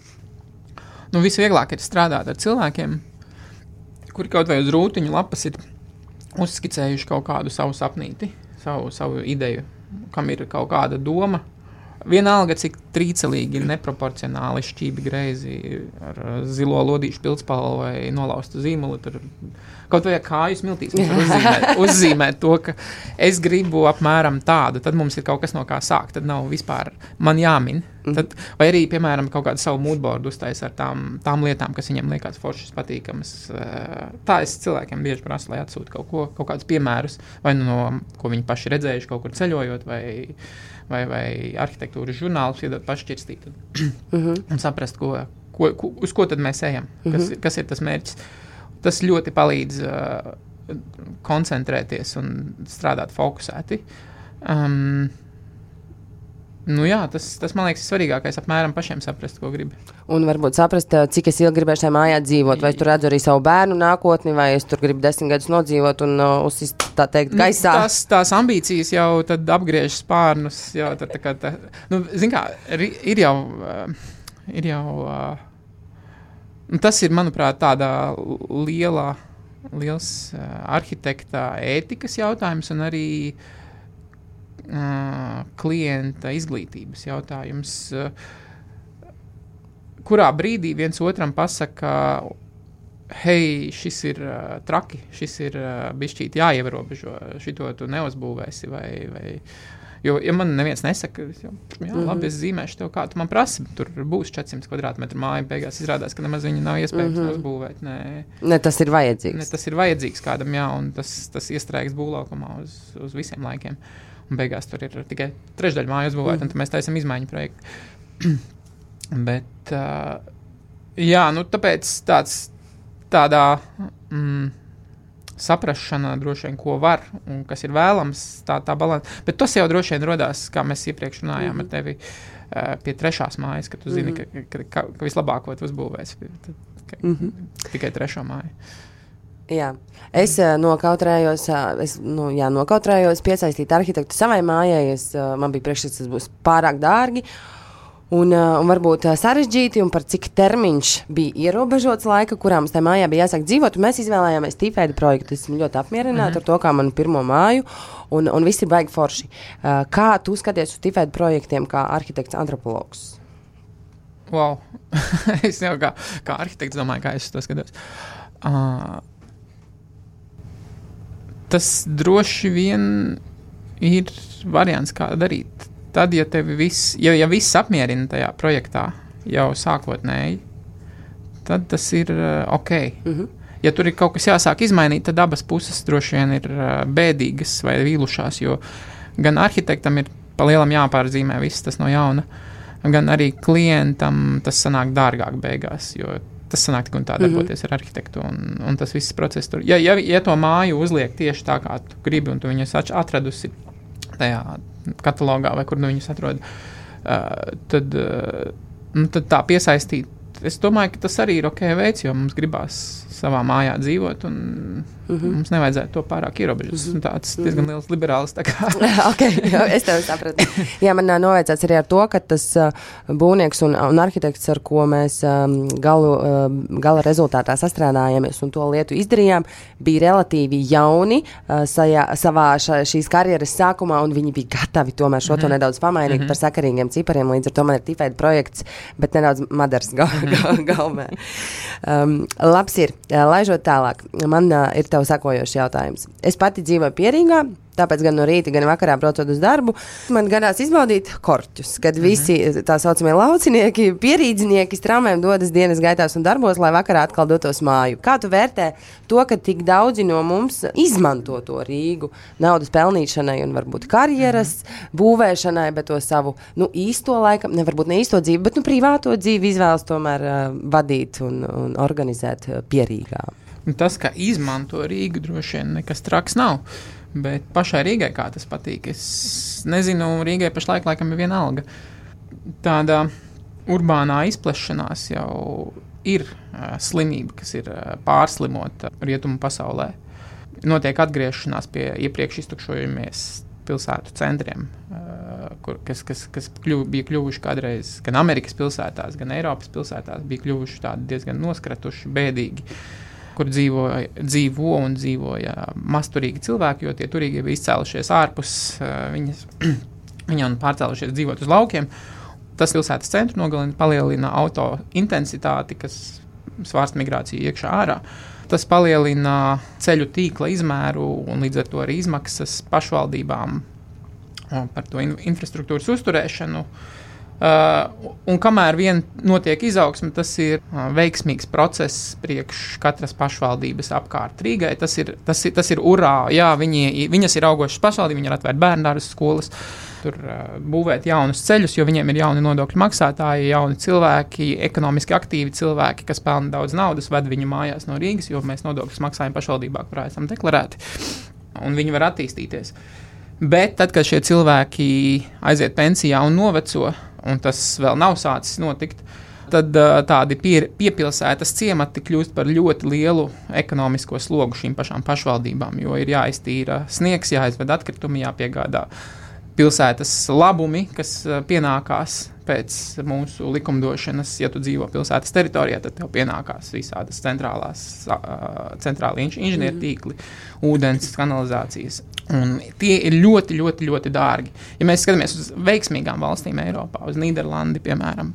Nu, visvieglāk ir strādāt ar cilvēkiem, kuri kaut vai uz rūtiņu lapas ir uzskicējuši kaut kādu savu sapnīti, savu, savu ideju, kam ir kaut kāda doma. Vienalga, cik trīcelīgi, neproporcionāli šķībi greizi ar zilo lodīšu pildspalvu vai nolaustu zīmuli. Tur kaut vai kāju smiltīs uzzīmēt, uzzīmēt to, ka es gribu apmēram tādu, tad mums ir kaut kas no kā sākt, tad nav vispār man jāmin. Tad, vai arī, piemēram, kaut kādu savu moodboardu uztais ar tām, tām lietām, kas viņiem liekas foršas, patīkamas. Tā es cilvēkiem bieži prasu, lai atsūtu kaut ko, kaut kādus piemērus, vai no, ko viņi paši redzējuši kaut kur ceļojot, vai, vai, vai arhitektūras žurnālus iedot pašķirstīt uh-huh. un saprast, ko, ko, ko, uz ko tad mēs ejam, kas, uh-huh. kas ir tas mērķis. Tas ļoti palīdz uh, koncentrēties un strādāt fokusēti. Um, Nu jā, tas, tas man liekas svarīgākais, apmēram pašiem saprast, ko gribi. Un varbūt saprast, cik es ilgi gribēšu šajā mājā dzīvot, vai es tur redzu arī savu bērnu nākotni, vai es tur gribu desmit gadus nodzīvot un uh, uzsist, tā teikt, gaisā. Nu, tās, tās ambīcijas jau tad apgriež spārnus, jau tad tā kā tā, nu, zin kā, ir jau, uh, ir jau, uh, tas ir, manuprāt, tādā lielā, liels uh, arhitekta ētikas jautājums un arī Uh, klienta izglītības jautājums, uh, kurā brīdī viens otram pasaka, hei, šis ir uh, traki, šis ir uh, bišķīt jāierobežo, šito tu neuzbūvēsi, vai, vai, jo, ja man neviens nesaka, jau, jā, mm-hmm. labi, es zīmēšu tev, kā tu man prasi, tur būs četri simti kvadrātmetru māja, beigās izrādās, ka nemaz viņu nav iespējams mm-hmm. uzbūvēt. Nē, ne, tas ir vajadzīgs. Ne, tas ir vajadzīgs kādam, jā, un tas, tas iestrēgs būvlaukumā uz, uz visiem laikiem. Un beigās tur ir tikai trešdaļa māja uzbūvēta, mm. un tad mēs taisam izmaiņu projektu. Bet, uh, Jā, nu tāpēc tāds, tādā mm, saprašana droši vien, ko var un kas ir vēlams, tā, tā balanss. Bet tas jau droši vien rodās, kā mēs iepriekš runājām mm-hmm. ar tevi, uh, pie trešās mājas, ka tu zini, mm-hmm. ka, ka, ka vislabāko tu uzbūvēsi ka, mm-hmm. tikai trešo māju. Jā, es uh, nokautrējos, uh, es, nu, jā, nokautrējos piesaistīt arhitektu savai mājai, es, uh, man bija priekšstats, tas būs pārāk dārgi un, uh, un varbūt uh, sarežģīti, un par cik termiņš bija ierobežots laika, kurā mums tajā mājā bija jāsāk dzīvot, un mēs izvēlējāmies tīpveida projektu, esmu ļoti apmierināta mm-hmm. ar to, kā manu pirmo māju, un, un viss ir baigi forši. Uh, kā tu skaties uz tīpveida projektiem kā arhitekts antropologs? Wow, es jau kā, kā arhitekts domāju, kā es to skatos. Uh, Tas droši vien ir variants, kā darīt. Tad, ja tevi viss, ja, ja viss apmierina tajā projektā jau sākotnēji, tad tas ir uh, ok. Mm-hmm. Ja tur ir kaut kas jāsāk izmainīt, tad abas puses droši vien ir uh, bēdīgas vai vīlušās, jo gan arhitektam ir pa lielam jāpārzīmē viss tas no jauna, gan arī klientam tas sanāk dārgāk beigās, jo tas sanāk tik un tā darboties mm-hmm. ar arhitektu, un, un tas viss process tur. Ja, ja, ja to māju uzliek tieši tā, kā tu gribi, un tu viņus atradusi tajā katalogā, vai kur nu viņus atrod, uh, tad, uh, nu, tad tā piesaistīt. Es domāju, ka tas arī ir ok veids, jo mums gribās savā mājā dzīvot, un mm-hmm. mums nevajadzētu to pārāk ierobežot. Mm-hmm. Tāds diezgan liels liberāls. Tā kā. Ok, jā, es tev sapratu. Jā, man uh, noveicāts arī ar to, ka tas uh, būvnieks un, un arhitekts, ar ko mēs um, galu, uh, gala rezultātā sastrādājāmies un to lietu izdarījām, bija relatīvi jauni uh, sajā, savā ša, šīs karjeras sākumā, un viņi bija gatavi tomēr šo mm-hmm. to nedaudz pamainīt mm-hmm. par sakarīgiem cipariem, līdz ar to man ir tīpveida projekts, bet nedaudz madars gal, gal, galmē. Um, labs ir. Laižot tālāk, man uh, ir tev sakojošs jautājums. Es pati dzīvoju Pierīgā, tāpēc gan no rīta, gan vakarā braucot uz darbu, man gadās izbaudīt korķus, kad mm-hmm. visi tā saucamie laucinieki, pierīdznieki straumēm dodas dienas gaitās un darbos, lai vakarā atkal dotos māju. Kā tu vērtē to, ka tik daudzi no mums izmanto to Rīgu naudas pelnīšanai un varbūt karjeras mm-hmm. būvēšanai, bet to savu, nu, īsto laikam, ne varbūt ne īsto dzīvi, bet, nu, privāto dzīvi izvēlas tomēr uh, vadīt un, un organizēt uh, Pierīgā? Tas, ka izmanto Rīgu, droši vien nekas traks nav. Bet pašai Rīgai kā tas patīk. Es nezinu, Rīgai pašlaik laikam ir viena alga. Tāda urbānā izplešanās jau ir uh, slimība, kas ir uh, pārslimota rietumu pasaulē. Notiek atgriešanās pie iepriekš iztukšojamies pilsētu centriem, uh, kur, kas, kas, kas kļuv, bija kļuvuši kādreiz gan Amerikas pilsētās, gan Eiropas pilsētās, bija kļuvuši tādi diezgan noskratuši, bēdīgi, kur dzīvo, dzīvo un dzīvoja masturīgi cilvēki, jo tie turīgie bija izcēlušies ārpus viņas, viņa un pārcēlušies dzīvot uz laukiem. Tas pilsētas centru nogalina, palielina auto intensitāti, kas svārst migrāciju iekšā ārā. Tas palielina ceļu tīkla izmēru un līdz ar to arī izmaksas pašvaldībām par to in- infrastruktūras uzturēšanu. Uh, un kamēr vien notiek izaugsme, tas ir uh, veiksmīgs process priekš katras pašvaldības apkārt Rīgai. Tas ir, tas ir, tas ir urā, jā, viņi, viņas ir augošas pašvaldības, viņi ir atvērt bērndārzus skolas, tur uh, būvēt jaunus ceļus, jo viņiem ir jauni nodokļu maksātāji, jauni cilvēki, ekonomiski aktīvi cilvēki, kas pelna daudz naudas, ved viņu mājās no Rīgas, jo mēs nodokļus maksājam pašvaldībā, kurā esam deklarēti, un viņi var attīstīties. Bet tad, kad šie cilvēki aiziet pensijā un noveco, un tas vēl nav sācis notikt, tad uh, tādi pie, piepilsētas ciemati kļūst par ļoti lielu ekonomisko slogu šīm pašām pašvaldībām, jo ir jāiztīra sniegs, jāizved atkritumi, jāpiegādā pilsētas labumi, kas uh, pienākās pēc mūsu likumdošanas. Ja tu dzīvo pilsētas teritorijā, tad tev pienākās visādas centrālās, uh, centrāli inž, inženiertīkli, mm. ūdens, kanalizācijas. Un tie ir ļoti, ļoti, ļoti dārgi. Ja mēs skatāmies uz veiksmīgām valstīm Eiropā, uz Nīderlandi, piemēram,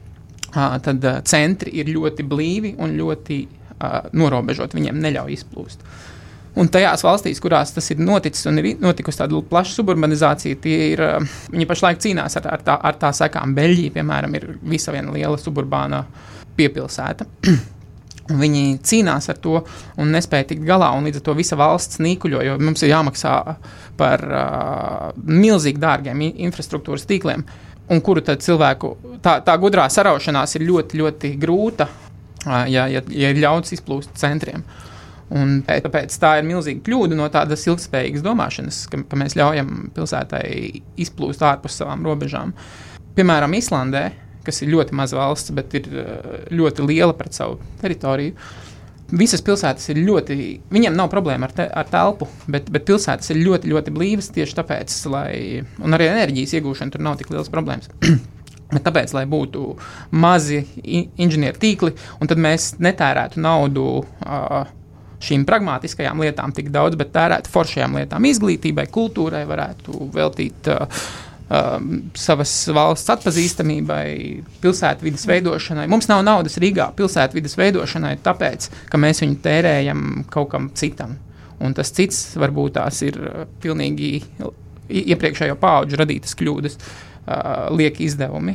tad centri ir ļoti blīvi un ļoti uh, norobežot, viņiem neļauj izplūst. Un tajās valstīs, kurās tas ir noticis un ir notikusi tāda plaša suburbanizācija, tie ir, uh, viņi pašlaik cīnās ar, ar, tā, ar tā sekām. Beļģija, piemēram, ir visa viena liela suburbāna piepilsēta. Viņi cīnās ar to un nespēja tikt galā, un līdz ar to visa valsts nīkuļo, jo mums ir jāmaksā par uh, milzīgi dārgiem infrastruktūras tīkliem, un kuru tad cilvēku, tā, tā gudrā saraušanās ir ļoti, ļoti grūta, ja, ja, ja ir ļauts izplūst centriem. Un tāpēc tā ir milzīga kļūda no tādas ilgspējīgas domāšanas, ka, ka mēs ļaujam pilsētai izplūst ārpus savām robežām. Piemēram, Islandē, kas ir ļoti maza valsts, bet ir ļoti liela pret savu teritoriju, visas pilsētas ir ļoti, viņiem nav problēma ar, te, ar telpu, bet, bet pilsētas ir ļoti, ļoti blīvas tieši tāpēc, lai, un arī enerģijas iegūšana tur nav tik liels problēmas. Bet tāpēc, lai būtu mazi inženieru tīkli, un tad mēs netērētu naudu uh, šīm pragmātiskajām lietām tik daudz, bet tērētu foršajām lietām, izglītībai, kultūrai, varētu veltīt uh, uh, savas valsts atpazīstamībai, pilsētvides veidošanai. Mums nav naudas Rīgā pilsētvides veidošanai tāpēc, ka mēs viņu tērējam kaut kam citam. Un tas cits varbūt tās ir pilnīgi iepriekšējo paudžu radītas kļūdas. Uh, lieki izdevumi.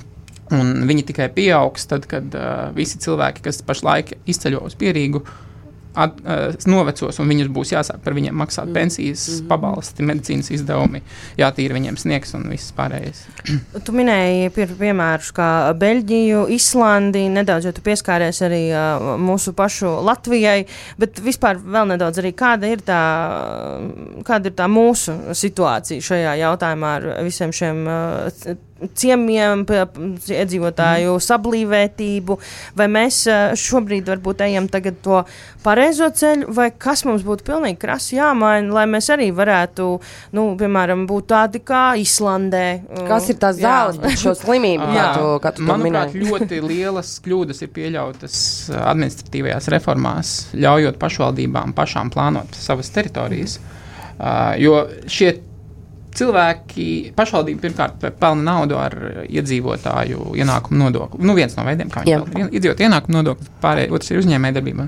Un viņi tikai pieaugs tad, kad uh, visi cilvēki, kas pašlaik izceļo uz Pierīgu, at, uh, novecos, un viņus būs jāsāk par viņiem maksāt mm. pensijas, mm. pabalsti, medicīnas izdevumi, jātīra viņiem sniegs un viss pārējais. Tu minēji pie, piemērus kā Beļģiju, Islandi, nedaudz jau tu pieskāries arī uh, mūsu pašu Latvijai, bet vispār vēl nedaudz arī kāda ir tā, kāda ir tā mūsu situācija šajā jautājumā ar visiem šiem uh, ciemiem, iedzīvotāju mm. sablīvētību, vai mēs šobrīd varbūt ejam tagad to pareizo ceļu, vai kas mums būtu pilnīgi krasi jāmaina, lai mēs arī varētu, nu, piemēram, būt tādi kā Islandē. Kas ir tās zāles par šo slimību, kā tu, kā tu to Manuprāt, minēji? ļoti lielas kļūdas ir pieļautas administratīvajās reformās, ļaujot pašvaldībām pašām plānot savas teritorijas, uh, jo šie cilvēki, pašvaldība pirmkārt pelna naudu ar iedzīvotāju ienākumu nodokli. Nu, viens no veidiem, kā viņi pelna. Iedzīvotāju ienākumu nodokli, pārējais, otrs ir uzņēmējdarbība.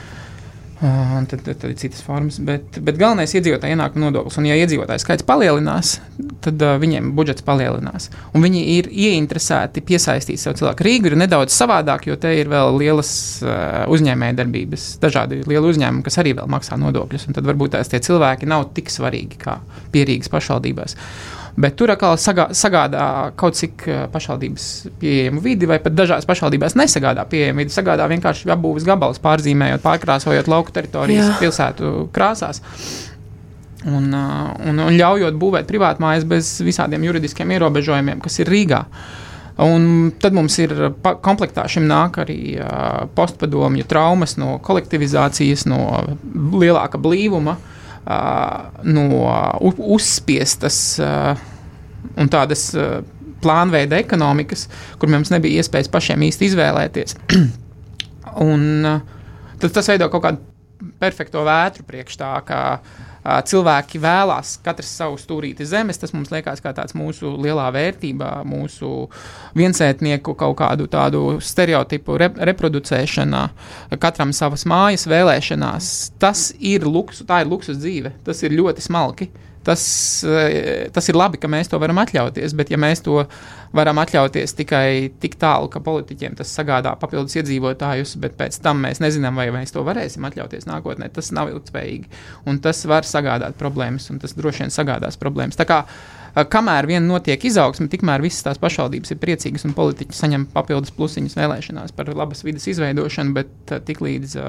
Un tad, tad, tad ir citas formas, bet, bet galvenais ir iedzīvotāju ienākumu nodoklis. Un ja iedzīvotāju skaits palielinās, tad uh, viņiem budžets palielinās. Un viņi ir ieinteresēti piesaistīt sev cilvēku. Rīga ir nedaudz savādāk, jo te ir vēl lielas uh, uzņēmējdarbības, dažādi lieli uzņēmumi, kas arī vēl maksā nodokļus. Un tad varbūt tās tie cilvēki nav tik svarīgi kā Pierīgas pašvaldībās. Bet tur atkal sagā, sagādā kaut cik pašvaldības pieejamu vidi, vai pat dažās pašvaldībās nesagādā pieejamu vidi, sagādā vienkārši apbūves gabalus, pārzīmējot, pārkrāsojot lauku teritorijas Jā. Pilsētu krāsās. Un, un, un ļaujot būvēt privātmājas bez visādiem juridiskiem ierobežojumiem, kas ir Rīgā. Un tad mums ir komplektā šim nāk arī uh, postpadomju traumas no kolektivizācijas, no lielāka blīvuma, Uh, no uh, uzspiestas uh, un tādas uh, plānveida ekonomikas, kur mums nebija iespējas pašiem īsti izvēlēties. un uh, tad tas veido kaut kādu perfekto vētru priekš tā, ka uh, cilvēki vēlās katrs savu stūrīti zemes, tas mums liekas kā tāds mūsu lielā vērtībā, mūsu viensētnieku kaut kādu tādu stereotipu rep- reproducēšanā, katram savas mājas vēlēšanās. Tas ir luksus, tā ir luksus dzīve, tas ir ļoti smalki. Tas, tas ir labi, ka mēs to varam atļauties, bet ja mēs to varam atļauties tikai tik tālu, ka politiķiem tas sagādā papildus iedzīvotājus, bet pēc tam mēs nezinām, vai mēs to varēsim atļauties nākotnē, tas nav ilgtspējīgi. Un tas var sagādāt problēmas, un tas droši vien sagādās problēmas. Tā kā, kamēr vien notiek izaugsme, tikmēr visas tās pašvaldības ir priecīgas, un politiķi saņem papildus plusiņus vēlēšanās par labas vides izveidošanu, bet tik līdz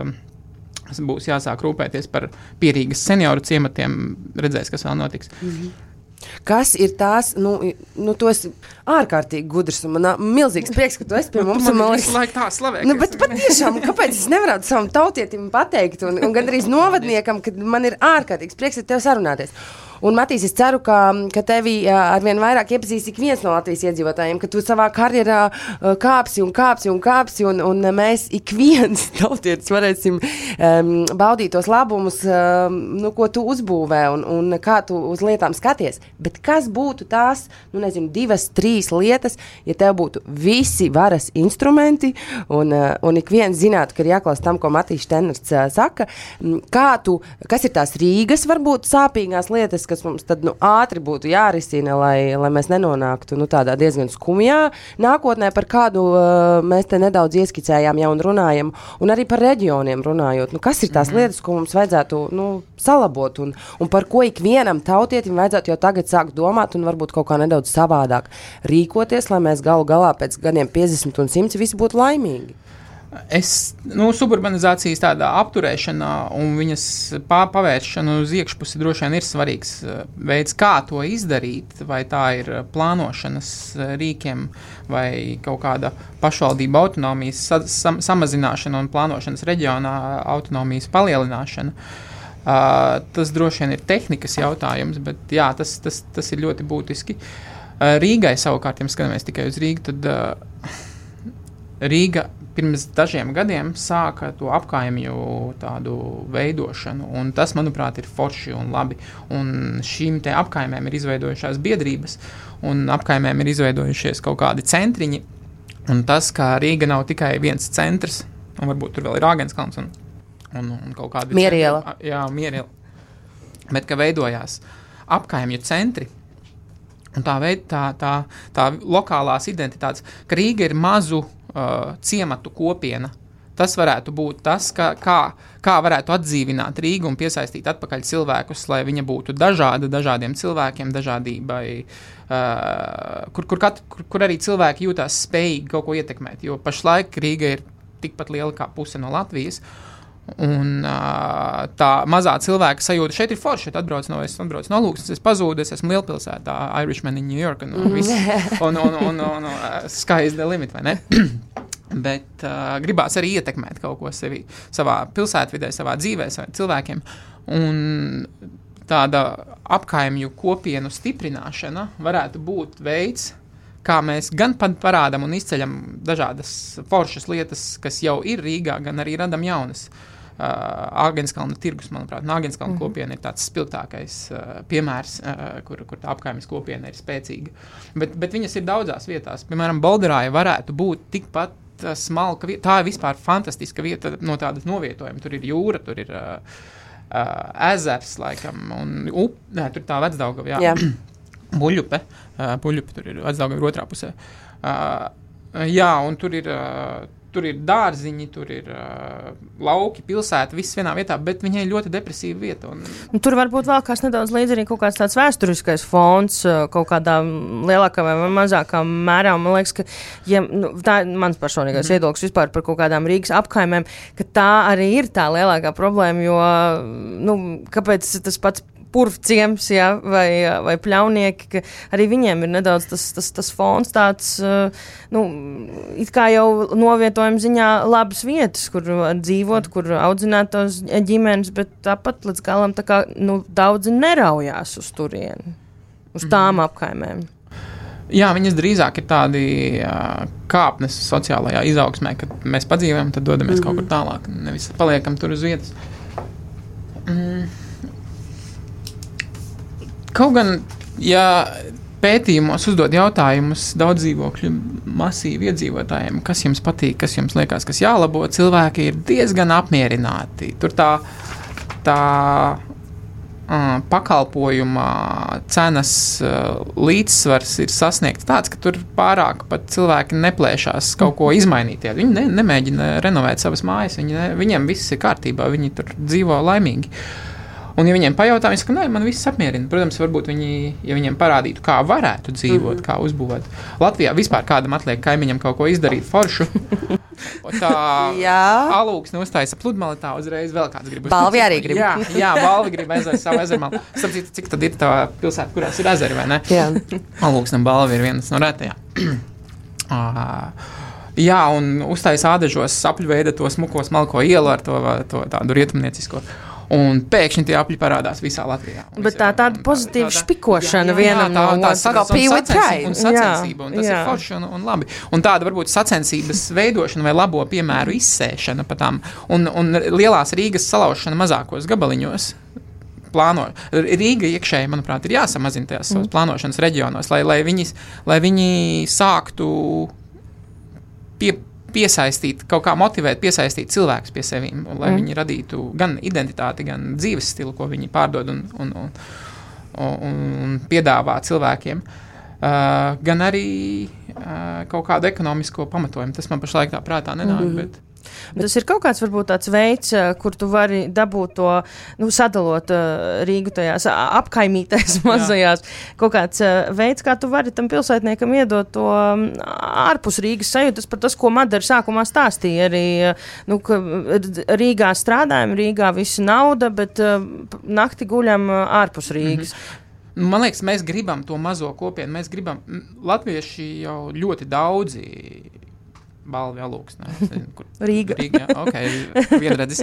būs jāsāk rūpēties par Pierīgas senioru ciematiem, redzēs, kas vēl notiks. Mm-hmm. Kas ir tās, nu, nu tu esi ārkārtīgi gudrs, un man milzīgs prieks, ka tu esi pie mums. Tu man visu laiku tā slavē. Nu, bet patiešām, kāpēc es nevarētu savam tautietim pateikt, un, un gandrīz novadniekam, kad man ir ārkārtīgs prieks ar tevi sarunāties. Un, Matīs, es ceru, ka, ka tevi arvien vairāk iepazīst ik viens no Latvijas iedzīvotājiem, ka tu savā karjerā kāpsi un kāpsi un kāpsi, un, un mēs ik viens tautietis varēsim um, baudīt tos labumus, um, nu, ko tu uzbūvē un, un kā tu uz lietām skaties. Bet kas būtu tās, nu, nezinu, divas, trīs lietas, ja tev būtu visi varas instrumenti, un, uh, un ik viens zinātu, ka ir jāklaus tam, ko Matīs Štenerts uh, saka, kā tu, kas ir tās Rīgas, varbūt sāpīgās lietas, kas mums tad nu, ātri būtu jārisina, lai, lai mēs nenonāktu nu, tādā diezgan skumjā nākotnē, par kādu uh, mēs te nedaudz ieskicējām jau un runājam, un arī par reģioniem runājot. Nu, kas ir tās mm-hmm. lietas, ko mums vajadzētu nu, salabot, un, un par ko ikvienam tautietim vajadzētu jau tagad sākt domāt un varbūt kaut kā nedaudz savādāk rīkoties, lai mēs galu galā pēc gadiem piecdesmit un simts visi būtu laimīgi? Es, nu, suburbanizācijas tādā apturēšanā un viņas pavēršana uz iekšpusi droši vien ir svarīgs veids, kā to izdarīt, vai tā ir plānošanas rīkiem vai kaut kāda pašvaldība autonomijas sam, samazināšana un plānošanas reģionā autonomijas palielināšana. Uh, tas droši vien ir tehnikas jautājums, bet jā, tas, tas, tas ir ļoti būtiski. Uh, Rīgai savukārt, ja skatāmies tikai uz Rīgu, tad uh, Rīga pirms dažiem gadiem sāka to apkaimju tādu veidošanu, un tas, manuprāt, ir forši un labi. Un šīm te apkaimēm ir izveidojušās biedrības, un apkaimēm ir izveidojušies kaut kādi centriņi, un tas, ka Rīga nav tikai viens centrs, un varbūt tur vēl ir Āgenskalns un, un, un kaut kādi... Mieriela. Centri, jā, Mieriela. Bet, ka veidojās apkaimju centri, un tā, veid, tā, tā, tā lokālās identitātes, ka Rīga ir mazu Uh, ciematu kopiena. Tas varētu būt tas, ka, kā, kā varētu atdzīvināt Rīgu un piesaistīt atpakaļ cilvēkus, lai viņa būtu dažāda, dažādiem cilvēkiem, dažādībai, uh, kur, kur, kat, kur, kur arī cilvēki jūtās spējīgi kaut ko ietekmēt, jo pašlaik Rīga ir tikpat liela kā puse no Latvijas, un uh, tā mazā cilvēka sajūta šeit ir forši, šeit atbrauc no, es atbrauc no Lūksnes, es pazūdu, es esmu lielpilsētā, Irishman in New York, un, un, un, un, un, un, un sky is the limit, vai ne? Bet uh, gribās arī ietekmēt kaut ko sevi, savā pilsētvidē, savā dzīvē, saviem cilvēkiem, un tāda apkaimju kopienu stiprināšana varētu būt veids, kā mēs gan parādam un izceļam dažādas foršas lietas, kas jau ir Rīgā, gan arī radam jaunas. Uh, Āgenskalna tirgus, manuprāt, Āgenskalna mm-hmm. kopiena ir tāds spilgtākais uh, piemērs, uh, kur, kur tā apkaimes kopiena ir spēcīga. Bet, bet viņas ir daudzās vietās. Piemēram, Bolderāja varētu būt tikpat uh, smalka vieta. Tā ir vispār fantastiska vieta no tādas novietojuma. Tur ir jūra, tur ir uh, uh, ezers, laikam, un up, nē, tur tā Vecdaugava, jā. jā. Buļupe, uh, Buļupe, tur ir Vecdaugava otrā pusē. Uh, jā, un tur ir... Uh, Tur ir dārziņi, tur ir uh, lauki, pilsēta, viss vienā vietā, bet viņai ir ļoti depresīva vieta. Un... Un tur varbūt vēl kāds nedaudz līdz arī kaut kāds tāds vēsturiskais fons, kaut kādā lielākā vai mazākā mērā. Man liekas, ka ja, nu, tā ir mans personīgais mm. viedoklis vispār par kaut kādām Rīgas apkaimēm, ka tā arī ir tā lielākā problēma, jo, nu, kāpēc tas pats purvciems, ja, vai, vai pļaunieki, ka arī viņiem ir nedaudz tas, tas, tas fons tāds, nu, it kā jau novietojuma ziņā labas vietas, kur dzīvot, kur audzināt tos ģimenes, bet tāpat līdz galam tā kā, nu, daudzi neraujās uz turieni, uz tām mm. apkaimēm. Jā, viņas drīzāk ir tādi uh, kāpnes sociālajā izaugsmē, kad mēs padzīvojam, tad dodamies mm. kaut kur tālāk, nevis paliekam tur uz vietas. Mm. Kaut gan, ja pētījumos uzdod jautājumus daudz dzīvokļu masīvu iedzīvotājiem, kas jums patīk, kas jums liekas, kas jālabo, cilvēki ir diezgan apmierināti. Tur tā, tā uh, pakalpojuma cenas uh, līdzsvars ir sasniegts tāds, ka tur pārāk pat cilvēki neplēšās kaut ko izmainīt. Viņi ne, nemēģina renovēt savas mājas, viņi ne, viņiem viss ir kārtībā, viņi tur dzīvo laimīgi. Un, ja viņiem pajautā, viņi saka, nē, man viss apmierina. Protams, varbūt viņi, ja viņiem parādītu, kā varētu dzīvot, mm-hmm. kā uzbūvēt. Latvijā vispār kādam atliek kaimiņam kaut ko izdarīt foršu. Tā alūksne uztaisa pludmali, tā uzreiz vēl kāds grib. Balvi arī grib. Jā, jā, Balvi grib ezeru savu ezermalu. Sapcīt, cik tad ir tā pilsēta, kurās ir ezeri, vai ne? Jā. Alūksne un Balvi ir vienas no retajām. uh, jā, un uztaisa ādažos sapļu veida to smuko smalko ielu ar to, to tādu rietumniecisko. Un pēkšņi tie apļi parādās visā Latvijā. Bet tā tāda pozitīva špikošana vienam no otras. Tā sacensība un sacensība, un tas jā. ir forši un, un labi. Un tāda varbūt sacensības veidošana vai labo piemēru izsēšana pa tām, un, un lielās Rīgas salaušana mazākos gabaliņos. Plāno. Rīga iekšēji, manuprāt, ir jāsamazina tajās savas plānošanas reģionos, lai, lai, viņi, lai viņi sāktu pie piesaistīt, kaut kā motivēt, piesaistīt cilvēkus pie sevīm, lai mm. viņi radītu gan identitāti, gan dzīves stilu, ko viņi pārdod un, un, un, un, un piedāvā cilvēkiem, uh, gan arī uh, kaut kādu ekonomisko pamatojumu. Tas man pašlaik tā prātā nenāk, mm-hmm. bet Tas ir kaut kāds, varbūt tāds veids, kur tu vari dabūt to, nu, sadalot Rīgu tajās apkaimītēs mazajās. Kaut kāds veids, kā tu vari tam pilsētniekam iedot to ārpus Rīgas sajūtas par tas, ko Madara sākumā stāstīja. Arī, nu, ka Rīgā strādājam, Rīgā visa nauda, bet nakti guļam ārpus Rīgas. Mm-hmm. Man liekas, mēs gribam to mazo kopienu. Mēs gribam, latvieši jau ļoti daudzi Balvi alūks, ne? Kur, Rīga. Rīga, jā, ok, vienredzis.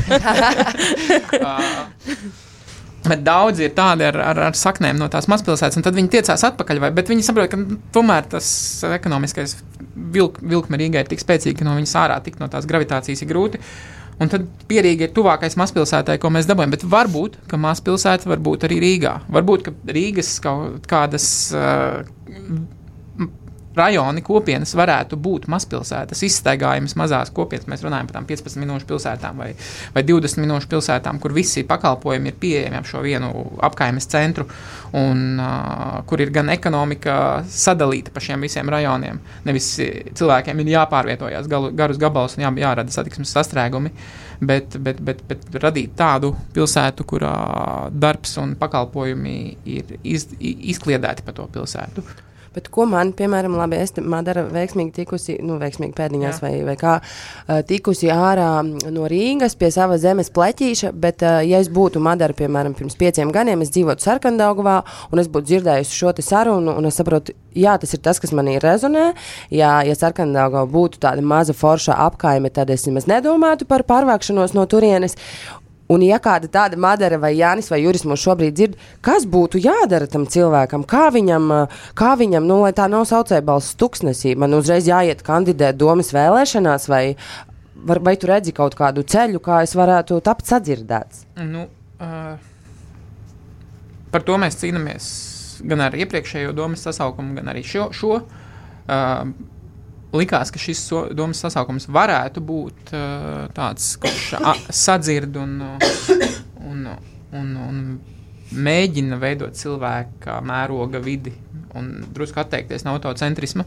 uh, bet daudzi ir tādi ar, ar, ar saknēm no tās mazpilsētas, un tad viņi tiecās atpakaļ, vai, bet viņi saprot, ka tomēr tas ekonomiskais vilk, vilkme Rīgai ir tik spēcīgi, ka no viņas ārā tikt no tās gravitācijas ir grūti. Un tad Pierīga ir tuvākais mazpilsētai, ko mēs dabājam, bet varbūt, ka mazpilsēta var būt arī Rīgā. Varbūt, ka Rīgas kaut kādas uh, rajoni kopienas varētu būt mazpilsētas, izstaigājumas mazās kopienas. Mēs runājam par tām piecpadsmit minūšu pilsētām vai, vai divdesmit minūšu pilsētām, kur visi pakalpojumi ir pieejami ap šo vienu apkaimes centru un uh, kur ir gan ekonomika sadalīta pa šiem visiem rajoniem. Nevis cilvēkiem ir jāpārvietojās galu, garus gabalus un jā, jārada satiksmes sastrēgumi, bet, bet, bet, bet radīt tādu pilsētu, kurā darbs un pakalpojumi ir iz, izkliedēti pa to pilsētu. Bet ko man, piemēram, labi, es Madara veiksmīgi tikusi, nu, veiksmīgi pēdiņās vai, vai kā, tikusi ārā no Rīgas pie sava zemes pleķīša, bet, ja es būtu Madara, piemēram, pirms pieciem gadiem, es dzīvotu Sarkandaugavā, un es būtu dzirdējusi šo te sarunu, un es saprotu, jā, tas ir tas, kas manī rezonē. Jā, ja Sarkandaugava būtu tāda maza forša apkaime, tad es nemaz nedomātu par pārvākšanos no turienes. Un ja kāda tāda Madara vai Jānis vai Juris mūs šobrīd dzird, kas būtu jādara tam cilvēkam, kā viņam, kā viņam, nu, lai tā nav saucējbalss tuksnesī, man uzreiz jāiet kandidēt domas vēlēšanās, vai, var, vai tu redzi kaut kādu ceļu, kā es varētu tapt sadzirdēts? Nu, uh, par to mēs cīnāmies gan ar iepriekšējo domas sasaukumu, gan arī šo. šo uh, Likās, ka šis so, domas sasaukums varētu būt uh, tāds, kurš a, sadzird un, un, un, un mēģina veidot cilvēka mēroga vidi un drusku atteikties no autocentrisma.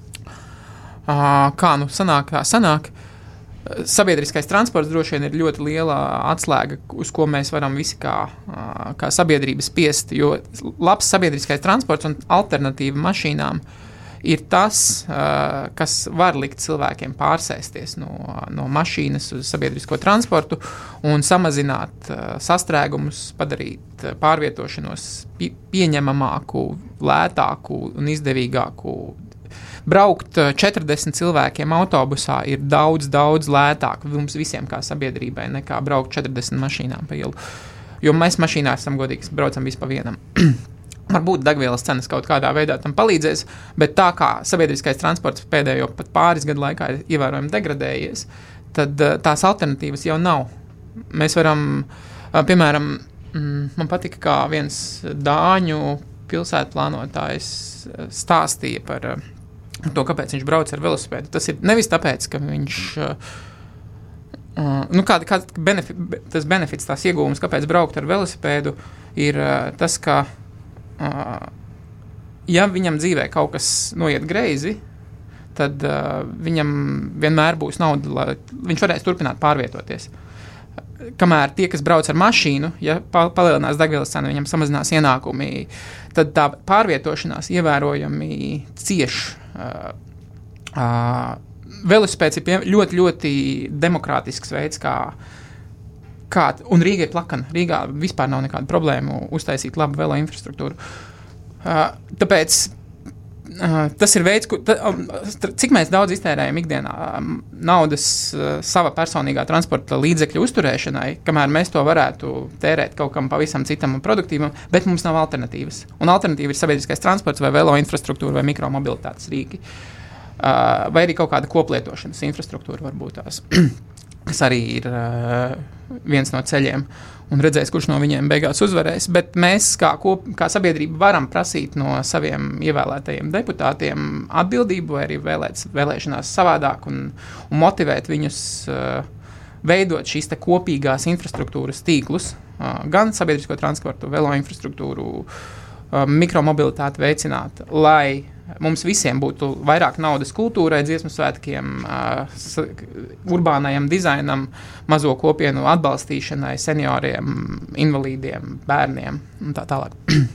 Uh, kā nu sanāk, kā sanāk? Sabiedriskais transports droši vien ir ļoti liela atslēga, uz ko mēs varam visi kā, uh, kā sabiedrība spiest, jo labs sabiedriskais transports un alternatīva mašīnām ir tas, uh, kas var likt cilvēkiem pārsēsties no, no mašīnas uz sabiedrisko transportu un samazināt uh, sastrēgumus, padarīt uh, pārvietošanos pie, pieņemamāku, lētāku un izdevīgāku. Braukt uh, četrdesmit cilvēkiem autobusā ir daudz, daudz lētāk mums visiem kā sabiedrībai nekā braukt četrdesmit mašīnām pa ielu. Jo mēs mašīnā esam godīgi, braucam visu pa vienam. Varbūt degvielas cenas kaut kādā veidā tam palīdzēs, bet tā kā sabiedriskais transports pēdējo pat pāris gadu laikā ir ievērojami degradējies, tad uh, tās alternatīvas jau nav. Mēs varam, uh, piemēram, mm, man patika, kā viens dāņu pilsētu plānotājs uh, stāstīja par uh, to, kāpēc viņš brauc ar velosipēdu. Tas ir nevis tāpēc, ka viņš... Uh, uh, nu, kāda, kāda benefi, tas benefits, tās iegūmas, kāpēc braukt ar velosipēdu, ir uh, tas, ka Uh, ja viņam dzīvē kaut kas noiet greizi, tad uh, viņam vienmēr būs nauda, lai viņš varēs turpināt pārvietoties. Kamēr tie, kas brauc ar mašīnu, ja pa, palielinās degvielas cena, viņam samazinās ienākumi, tad tā pārvietošanās ievērojami cieš. Uh, uh, velosipēds ir pie, ļoti, ļoti demokrātisks veids, kā Kā, un Rīga ir plakana. Rīgā vispār nav nekāda problēma uztaisīt labu velo infrastruktūru. Uh, tāpēc uh, tas ir veids, ku, ta, um, cik mēs daudz iztērējam ikdienā um, naudas uh, sava personīgā transporta līdzekļu uzturēšanai, kamēr mēs to varētu tērēt kaut kam pavisam citam un produktīvam, bet mums nav alternatīvas. Un alternatīva ir sabiedriskais transports vai velo infrastruktūra vai mikromobilitātes rīki. Uh, vai arī kaut kāda koplietošanas infrastruktūra varbūt tās. kas arī ir uh, viens no ceļiem, un redzēs, kurš no viņiem beigās uzvarēs. Bet mēs kā, kop, kā sabiedrība varam prasīt no saviem ievēlētajiem deputātiem atbildību vai arī vēlēt, vēlēšanās savādāk un, un motivēt viņus uh, veidot šīs te kopīgās infrastruktūras tīklus, uh, gan sabiedrisko transportu, velo infrastruktūru, uh, mikromobilitāti veicināt, lai mums visiem būtu vairāk naudas kultūrai, dziesmu svētkiem, uh, urbānajam dizainam, mazo kopienu atbalstīšanai, senioriem, invalīdiem, bērniem un tā tālāk.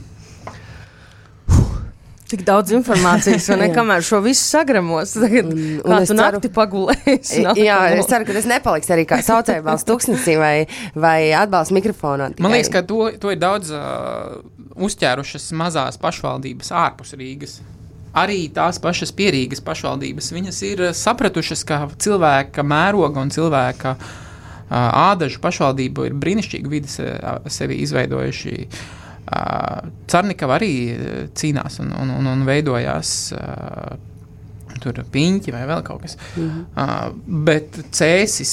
Tik daudz informācijas, un nekamēr šo visu sagramos, tagad un, un kā tu nakti pagulēs. Jā, es ceru, ka tas nepaliks arī kā saucēju balsts tuksnesī vai, vai atbalsts mikrofonā. Tikai. Man liekas, ka to, to ir daudz uh, uzķērušas mazās pašvaldības ārpus Rīgas. Arī tās pašas pierīgas pašvaldības, viņas ir sapratušas, ka cilvēka mēroga un cilvēka uh, ādažu pašvaldību ir brīnišķīgi vidi sevi izveidojuši. Uh, Carnikava arī cīnās un, un, un, un veidojās uh, tur piņķi vai vēl kaut kas. Mm-hmm. Uh, bet Cēsis,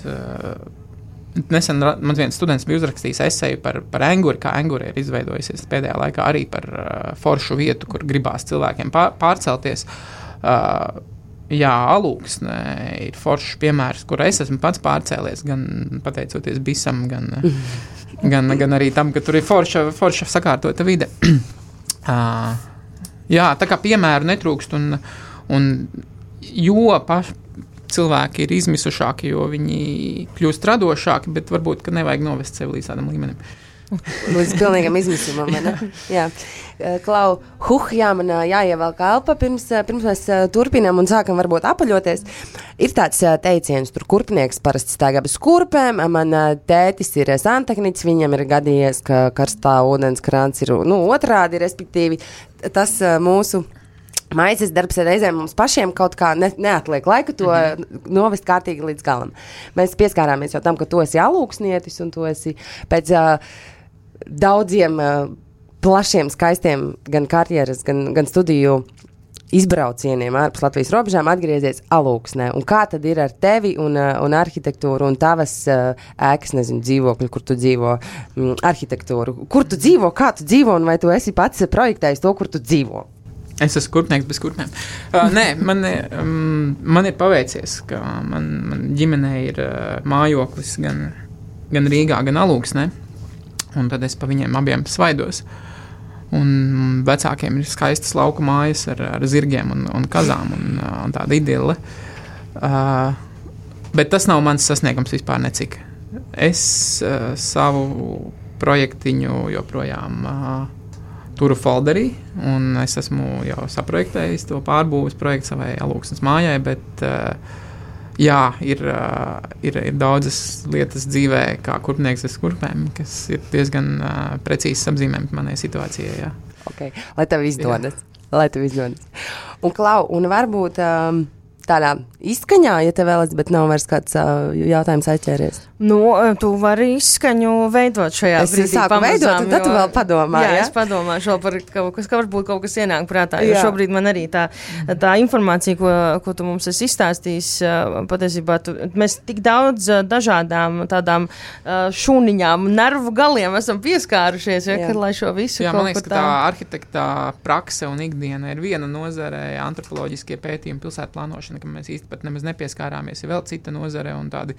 uh, nesen mans viens students bija uzrakstījis eseju par, par Enguri, kā Enguri ir izveidojusies pēdējā laikā arī par uh, foršu vietu, kur gribās cilvēkiem pār, pārcelties. Uh, jā, Alūksne ir foršs piemērs, kur es esmu pats pārcēlies, gan pateicoties Bisam, gan... Mm-hmm. Gan, gan arī tam, ka tur ir forša, forša sakārtota vide. uh, jā, tā kā piemēru netrūkst, un, un jo paši cilvēki ir izmisušāki, jo viņi kļūst radošāki, bet varbūt, ka nevajag novest sevi līdz tādam līmenim. Līdz pilnīgam izmisumam, vai ne? Jā. Klau, huh, jā, man jāievelk elpa, pirms, pirms mēs turpinām un sākam varbūt apaļoties. Ir tāds teiciens, tur kurpnieks parasti staigā bez kurpēm, man tētis ir santehniķis, viņam ir gadījies, ka karstā ūdens krāns ir, nu, otrādi, respektīvi, tas mūsu maizes darbs reizēm mums pašiem kaut kā ne, neatliek laika to mm-hmm. novest kārtīgi līdz galam. Mēs pieskārāmies jau tam, ka tu esi alūksnietis un tu esi pēc uh, daudziem uh, plašiem, skaistiem gan karjeras, gan, gan studiju izbraucieniem ārpus Latvijas robežām atgriezies Alūksnē. Un kā tad ir ar tevi un, uh, un arhitektūru un tavas uh, ēkas, nezinu, dzīvokļu, kur tu dzīvo, um, arhitektūru? Kur tu dzīvo, kā tu dzīvo un vai tu esi pats projektējis to, kur tu dzīvo? Es esmu kurpnieks bez kurpēm. Uh, nē, man, um, man ir paveicies, ka man, man ģimenē ir uh, mājoklis gan, gan Rīgā, gan Alūksnē. Un tad es pa viņiem abiem svaidos. Un vecākiem ir skaistas lauku mājas ar, ar zirgiem un, un kazām un, un tāda idille. Uh, bet tas nav mans sasniegums vispār necik. Es uh, savu projektiņu joprojām uh, turu folderī, un es esmu jau saprojektējis to pārbūves projektu savai Alūksnes mājai, bet uh, jā, ir, uh, ir, ir daudzas lietas dzīvē, kā kurpnieks bez kurpēm, kas ir diezgan uh, precīzi apzīmējumi manai situācijai, jā. Ok, lai tev izdodas, jā. lai tev izdodas. Un Klau, un varbūt um, tādā izskaņā, ja tev vēl esi, bet nav vairs kāds uh, jautājums aizķēries. Nu, tu vari izskaņu veidot šajā es brīdī. Es sāku pamazām, veidot, un tad tu vēl padomā, jā? Jā, es padomāšu vēl par kaut kas, ka varbūt kaut kas ienāk prātā, jo jā. Šobrīd man arī tā, tā informācija, ko, ko tu mums esi izstāstījis, patiesībā tu, mēs tik daudz dažādām tādām šūniņām, nervu galiem esam pieskārušies, ja, kad lai šo visu jā, kaut man liekas, tā... ka tā arhitektā prakse un ikdiena ir viena nozare, antropoloģiskie pētījumi, pilsētplānošana, ka mēs īsti pat nemaz nepieskārāmies, ir vēl cita nozare un tādi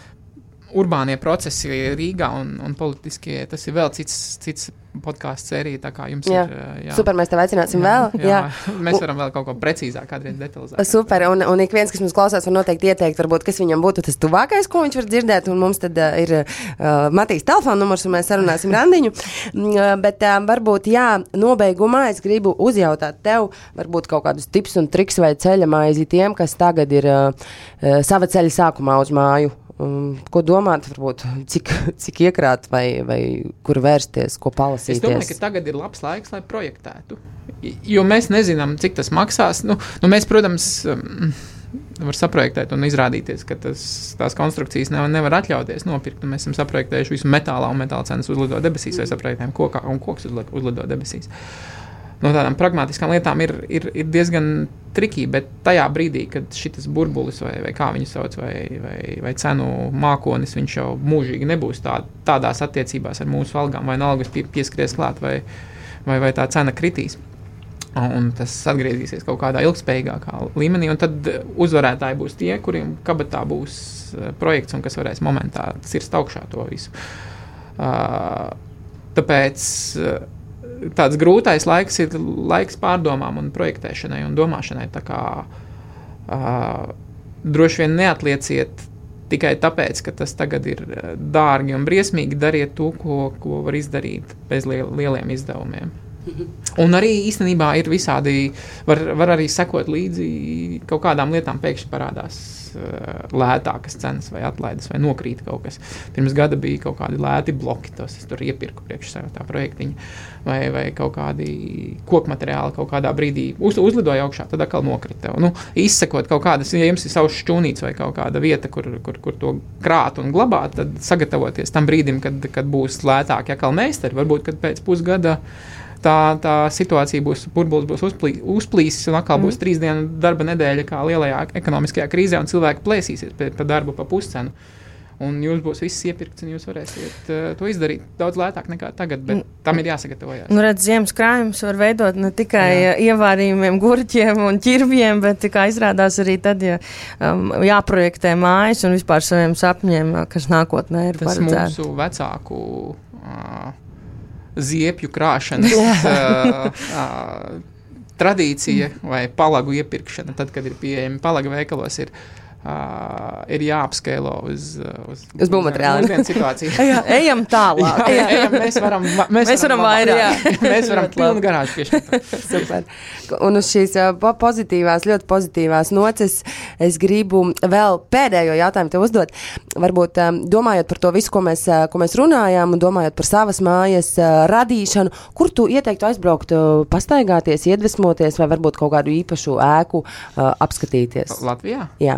urbānie procesi Rīgā un, un politiskie, tas ir vēl cits, cits podkāsts sērija, tā kā jums jā. ir. Jā. Super, mēs tev aicināsim jā, vēl. Jā. Jā. Mēs varam vēl kaut ko precīzāk, kādreiz detalizēt. Super, un, un ik viens, kas mums klausās, var noteikti ieteikt, varbūt, kas viņam būtu tas tuvākais, ko viņš var dzirdēt, un mums tad uh, ir uh, Matīs telefona numurs, un mēs sarunāsim randiņu. Uh, bet uh, varbūt, jā, nobeigumā es gribu uzjautāt tev, varbūt kaut kādus tips un triks vai ceļa maizi tiem, kas tagad ir uh, uh, sava ceļa sākumā uz māju. Um, ko domāt, varbūt, cik, cik iekrāt vai, vai kur vērsties, ko palasīties? Es domāju, ka tagad ir labs laiks, lai projektētu. Jo mēs nezinām, cik tas maksās. Nu, nu mēs, protams, um, var saprojektēt un izrādīties, ka tas, tās konstrukcijas nevar, nevar atļauties nopirkt. Mēs esam saprojektējuši visu metālā un metāla cenas uzlido debesīs vai saprojektējam kokā un koks uzlido debesīs. No tādām pragmatiskām lietām ir, ir, ir diezgan trikī, bet tajā brīdī, kad šitas burbulis vai, vai kā viņu sauc, vai, vai, vai cenu mākonis, viņš jau mūžīgi nebūs tā, tādās attiecībās ar mūsu algām, vai nalgas pie, pieskries klāt, vai, vai, vai tā cena kritīs. Un tas atgriezīsies kaut kādā ilgspējīgākā līmenī, un tad uzvarētāji būs tie, kuriem kabatā būs projekts, un kas varēs momentā cirst augšā to visu. Uh, tāpēc... tāds grūtais laiks ir laiks pārdomām un projektēšanai un domāšanai. Tā kā uh, droši vien neatlieciet tikai tāpēc, ka tas tagad ir dārgi un briesmīgi, dariet to, ko, ko var izdarīt bez liel, lieliem izdevumiem. Un arī īstenībā ir visādi, var, var arī sekot līdzi kaut kādām lietām, pēkšņi parādās uh, lētākas cenas vai atlaides vai nokrīt kaut kas. Pirms gada bija kaut kādi lēti bloki, tos es tur iepirku priekš sev tā projektiņa, vai, vai kaut kādi kokmateriāli kaut kādā brīdī uz, uzlidoja augšā, tad atkal nokrita. Nu, izsekot kaut kādas, ja jums ir savs šķūnīts vai kaut kāda vieta, kur, kur, kur to krāt un glabāt, tad sagatavoties tam brīdim, kad, kad būs lētāki atkal meistari, varbūt, kad pēc pusgada Tā, tā situācija būs, burbulis būs uzplī, uzplīsis un atkal būs mm. trīs dienu darba nedēļa kā lielajā ekonomiskajā krīzē un cilvēki plēsīsies pa, pa darbu pa puscenu. Un jūs būs viss iepirkts un jūs varēsiet uh, to izdarīt daudz lētāk nekā tagad, bet mm. tam ir jāsagatavojās. Nu, redz, ziemas krājums var veidot ne tikai Jā. ievārījumiem, gurķiem un ķirbjiem, bet kā izrādās arī tad, ja um, jāprojektē mājas un vispār saviem sapņiem, kas nākotnē ir Tas paredzēts. Mūsu vecāku uh, ziepju krāšanas uh, uh, tradīcija vai palagu iepirkšana, tad, kad ir pieejami palaga veikalos, ir, uh, ir jāapskēlo uz, uz, uz būvmateriālu. Uz vienu situāciju. Ejam tālāk. Jā, ejam, mēs varam, mēs mēs varam vairāk. Mēs varam pilnu garāžu piešķirt. Super. Un uz šīs uh, pozitīvās, ļoti pozitīvās noces es gribu vēl pēdējo jautājumu tev uzdot. Varbūt um, domājot par to visu, ko mēs, uh, ko mēs runājām, un domājot par savas mājas uh, radīšanu, kur tu ieteiktu aizbraukt, uh, pastaigāties, iedvesmoties vai varbūt kaut kādu īpašu ēku uh, apskatīties? Latvijā? Jā.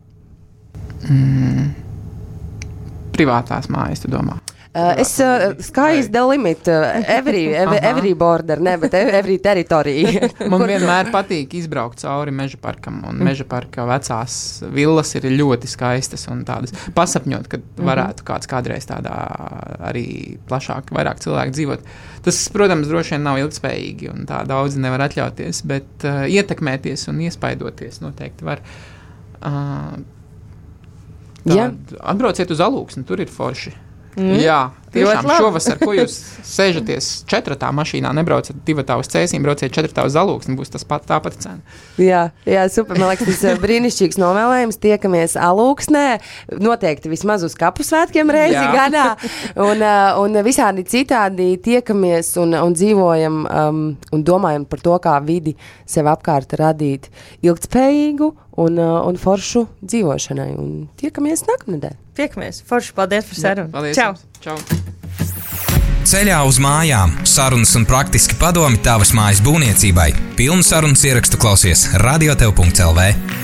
Mm. Privātās mājas, tu domā? Uh, es uh, sky is the limit, uh, every, every, every border, ne, bet every territory. Man vienmēr patīk izbraukt cauri meža parkam, un meža parka vecās villas ir ļoti skaistas un tādas pasapņot, kad varētu kāds kādreiz tādā arī plašāk, vairāk cilvēku dzīvot. Tas, protams, droši vien nav ilgspējīgi, un tā daudzi nevar atļauties, bet uh, ietekmēties un iespaidoties noteikti var. Uh, Jā. Atbrauciet uz Alūksni, tur ir forši. Mm. Jā, tiešām Ļoti labi. šovasar, ko jūs sēžaties četratā mašīnā, nebraucat divatā uz Cēsīm, brauciet četratā uz Alūksni, būs tas pat, tā pati cena. Jā, jā, super, man liekas, tas brīnišķīgs novēlējums, tiekamies Alūksnē, noteikti vismaz uz kapu svētkiem reizi Jā. gadā, un, un visādi citādi tiekamies un, un dzīvojam um, un domājam par to, kā vidi sev apkārt radīt ilgtspējīgu un, un foršu dzīvošanai, un tiekamies nākamnedēļ. Tiekamies. Forši, paldies par sarunu. Paldies. Čau. Čau. Ceļā uz mājām – sarunas un praktiski padomi tavas mājas būvniecībai. Pilnu sarunas ierakstu klausies radiotev punkts el vē.